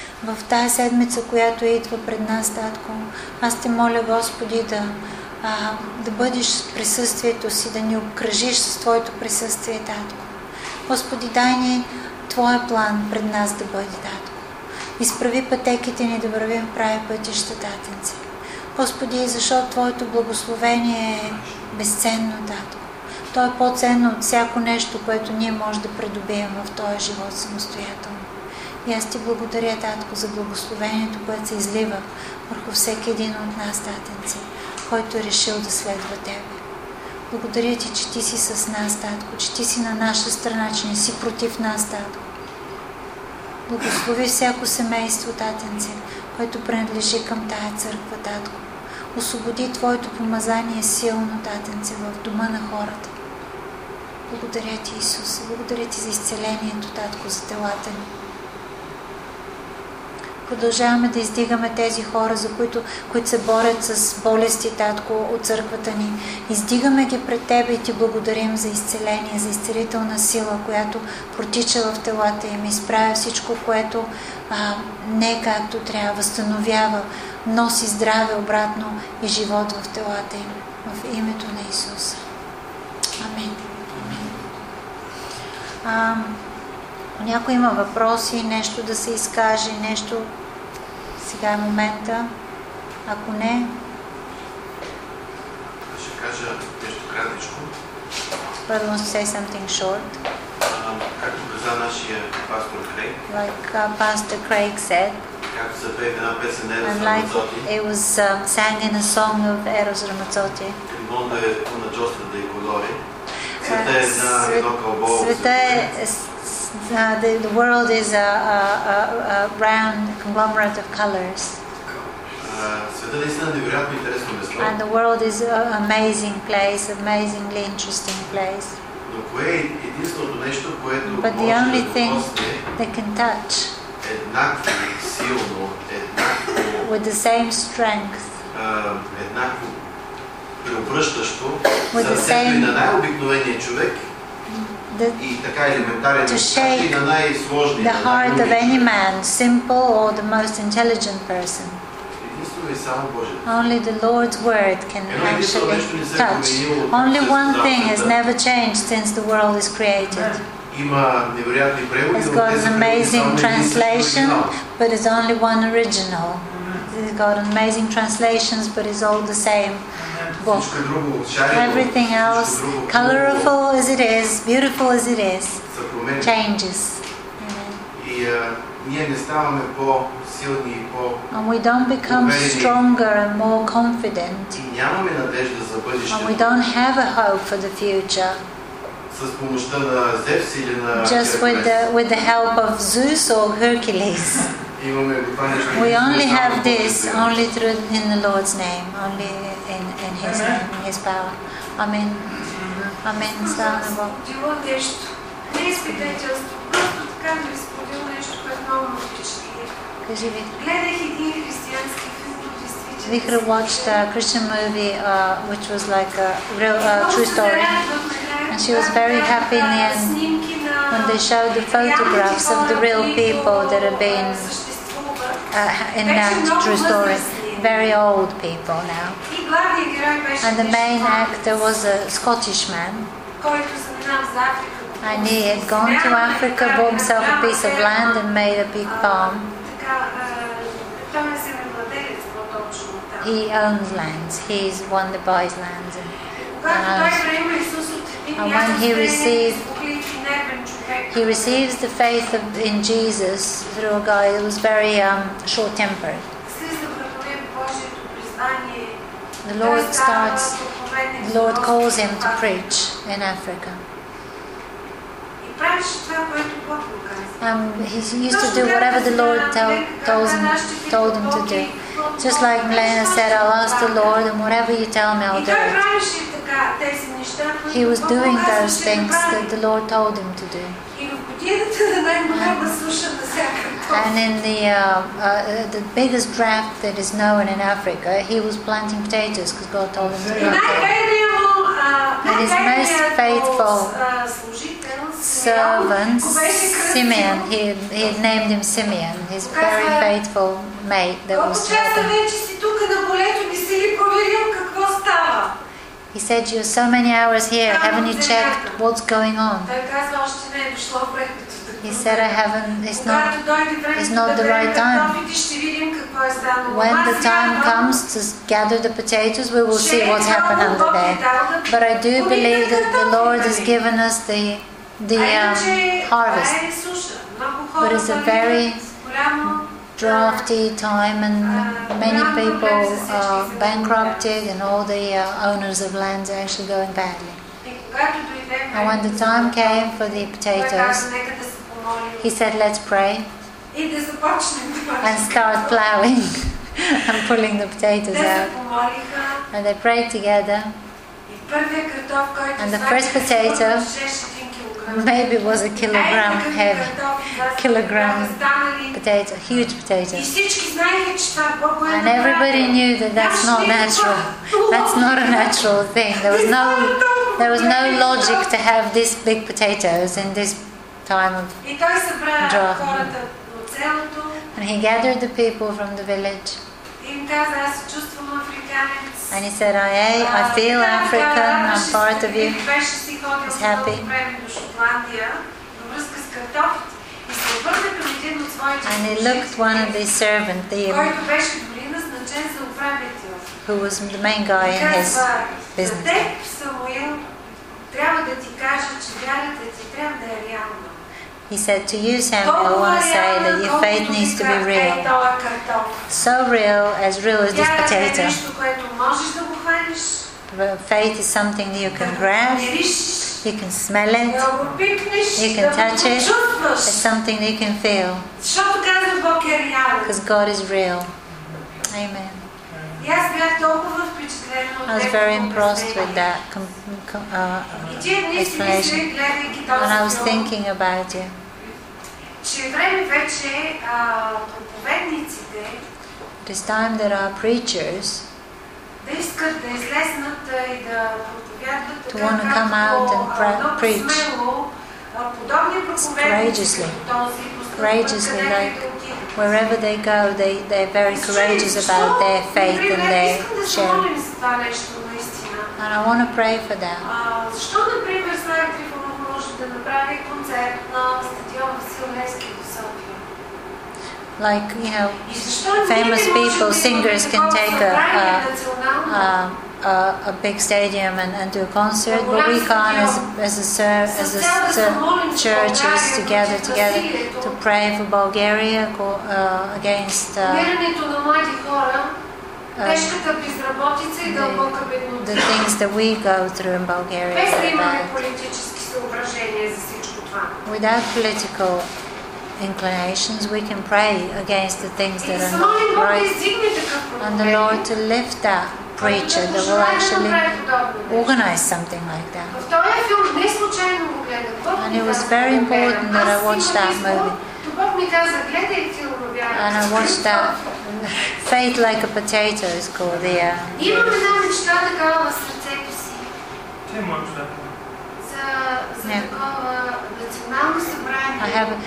В тази седмица, която идва пред нас, Татко, аз те моля, Господи, да бъдеш в присъствието си, да ни обкръжиш с Твоето присъствие, Татко. Господи, дай ни Твоя план пред нас да бъде, Татко. Изправи пътеките ни да вървим в прави пътища, Татенце. Господи, защото Твоето благословение е безценно, Татко. То е по-ценно от всяко нещо, което ние може да придобием в този живот самостоятелно. И аз ти благодаря, Татко, за благословението, което се излива върху всеки един от нас, Татенце, който е решил да следва Тебе. Благодаря Ти, че Ти си с нас, Татко, че Ти си на наша страна, че не си против нас, Татко. Благослови всяко семейство, Татенце, което принадлежи към тая църква, Татко. Освободи Твоето помазание силно, Татенце, в дома на хората. Благодаря Ти, Исус. Благодаря Ти за изцелението, Татко, за телата ни. Продължаваме да издигаме тези хора, които се борят с болести, Татко, от църквата ни. Издигаме ги пред Тебе и Ти благодарим за изцеление, за изцелителна сила, която протича в телата им, изправя всичко, което не е както трябва, възстановява, носи здраве обратно и живот в телата им. В името на Исус. Амин. Някой има въпроси, нещо да се изкаже, нещо. Сега е момента. Ако не... Ще кажа нещо кратичко. But I want to say something short. Както каза нашия пастор Крейг. Like Pastor Craig said. Както се пее в една песен Ерос And like Рамацоти. it was sang in a song of Eros Ramazzotti. Il mondo è una giostra dei colori. Света е едно кълбо. Света е... The world is a round conglomerate of colors. Света наистина е невероятно интересно место. And the world is an amazing place, amazingly interesting place. Но кое е единственото нещо, което But the може only да thing докосне that can touch еднакво силно, еднакво with the same strength, еднакво преобръщащо With the сърцето и same- на най-обикновения човек и така елементарен to както и на най-сложния, the на heart of any най-умния. man, simple or the most intelligent person. Единствено и само Божието. Only the Lord's word can actually touch. Only one thing has never changed since the world is created. Има невероятни преводи, It's но got тези an преводи amazing само един и същи translation, оригинал. but it's only one original. It's got amazing translations, but it's all the same book. Всичко друго, шарено, Everything else, всичко друго, colorful as it is, beautiful as it is, се променя. changes. И ние не ставаме по-силни и And we don't become stronger and more confident. и нямаме надежда за And we бъдещето don't have a hope for the future с помощта на Зевс или на just with the help of Zeus or Hercules. Имаме това нещо. We only само have в this Божието. only through in the Lord's name, only in His name, in His power. Amen. Amen. Слава на Бог. Сподила нещо. Не изпитателство, просто така ми сподила нещо, което много ме впечатли. Кажи ви. Гледах един християнски филм, действително. Vihra watched a Christian movie which was like a real true story. And she was very happy in the end when they showed the photographs of the real people that have been in that true story. Very old people now. And the main actor was a Scottish man. And he had gone to Africa, bought himself a piece of land and made a big farm. He owns lands. He's one that buys lands. And when he receives the faith in Jesus through a guy who was very short-tempered. The Lord calls him to preach in Africa. He used to do whatever the Lord told him to do. Just like Milena said, I'll ask the Lord, and whatever you tell me, I'll do it. He was doing those things that the Lord told him to do. And in the biggest drought that is known in Africa, he was planting potatoes because God told him to plant potatoes. And his most faithful servant, Simeon, he had named him Simeon, his very faithful mate that was helping. He said, you're so many hours here, haven't you checked what's going on? He said, I haven't, it's not the right time. When the time comes to gather the potatoes, we will see what's happened under there. But I do believe that the Lord has given us the the harvest. But it's a very drafty time, and many people are bankrupted, and all the owners of lands are actually going badly. And when the time came for the potatoes, he said, let's pray and start plowing and pulling the potatoes out. And they prayed together, and the first potato maybe was a kilogram heavy, potato, huge potato. And everybody knew that that's not natural. That's not a natural thing. There was no logic to have this big potatoes in this time of drought. And he gathered the people from the village. And he said, I feel African, I'm part of you. He's happy. And he looked one of these servants, who was the main guy in his business. He said, to you, Samuel, I want to say that your faith needs to be real. So real as this potato. Faith is something that you can grab, you can smell it, you can touch it. It's something that you can feel. Because God is real. Amen. I was very impressed with that explanation. And I was thinking about you. It is time that our preachers to want to come out and preach courageously, like wherever they go, they're very courageous about their faith and their sharing. And I want to pray for that. Like, famous people, singers can take a big stadium and do a concert, but we can't as churches together to pray for Bulgaria against the things that we go through in Bulgaria. Without political inclinations, we can pray against the things that are not right, and the Lord to lift that preacher that will actually organize something like that. And it was very important that I watched that movie. And I watched that Faith Like a Potato is called the I have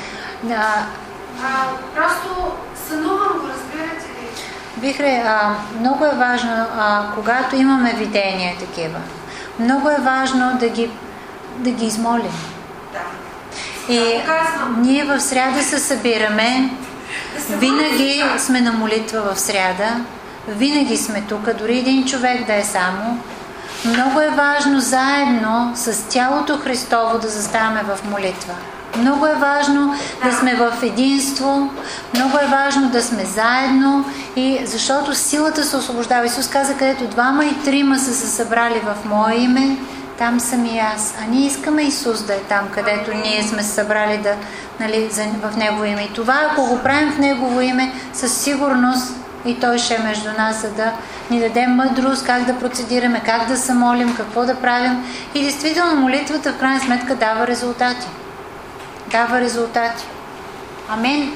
много е важно, когато имаме видения такива, много е важно да ги измолим. И ние в сряда се събираме, винаги сме на молитва в сряда, винаги сме тук, дори един човек да е само. Много е важно заедно с тялото Христово да заставаме в молитва. Много е важно да сме в единство, много е важно да сме заедно, и защото силата се освобождава. Исус каза, където 2 и 3 са се събрали в Мое име, там съм и аз. А ние искаме Исус да е там, където ние сме се събрали в Негово име. И това, ако го правим в Негово име, със сигурност и Той ще е между нас, за да ни даде мъдрост как да процедираме, как да се молим, какво да правим. И действително молитвата в крайна сметка дава резултати. Дава резултати. Амин.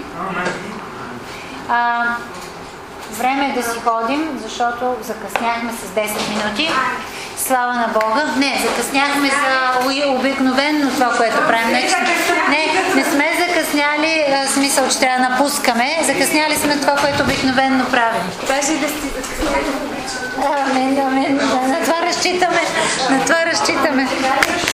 Време е да си ходим, защото закъсняхме с 10 минути. Слава на Бога. Не, закъсняхме за обикновено това, което правим. Не сме закъсняли, смисъл, че трябва да напускаме. Закъсняли сме това, което обикновено правим. Даже да сте закъсняли. Амин. На това разчитаме.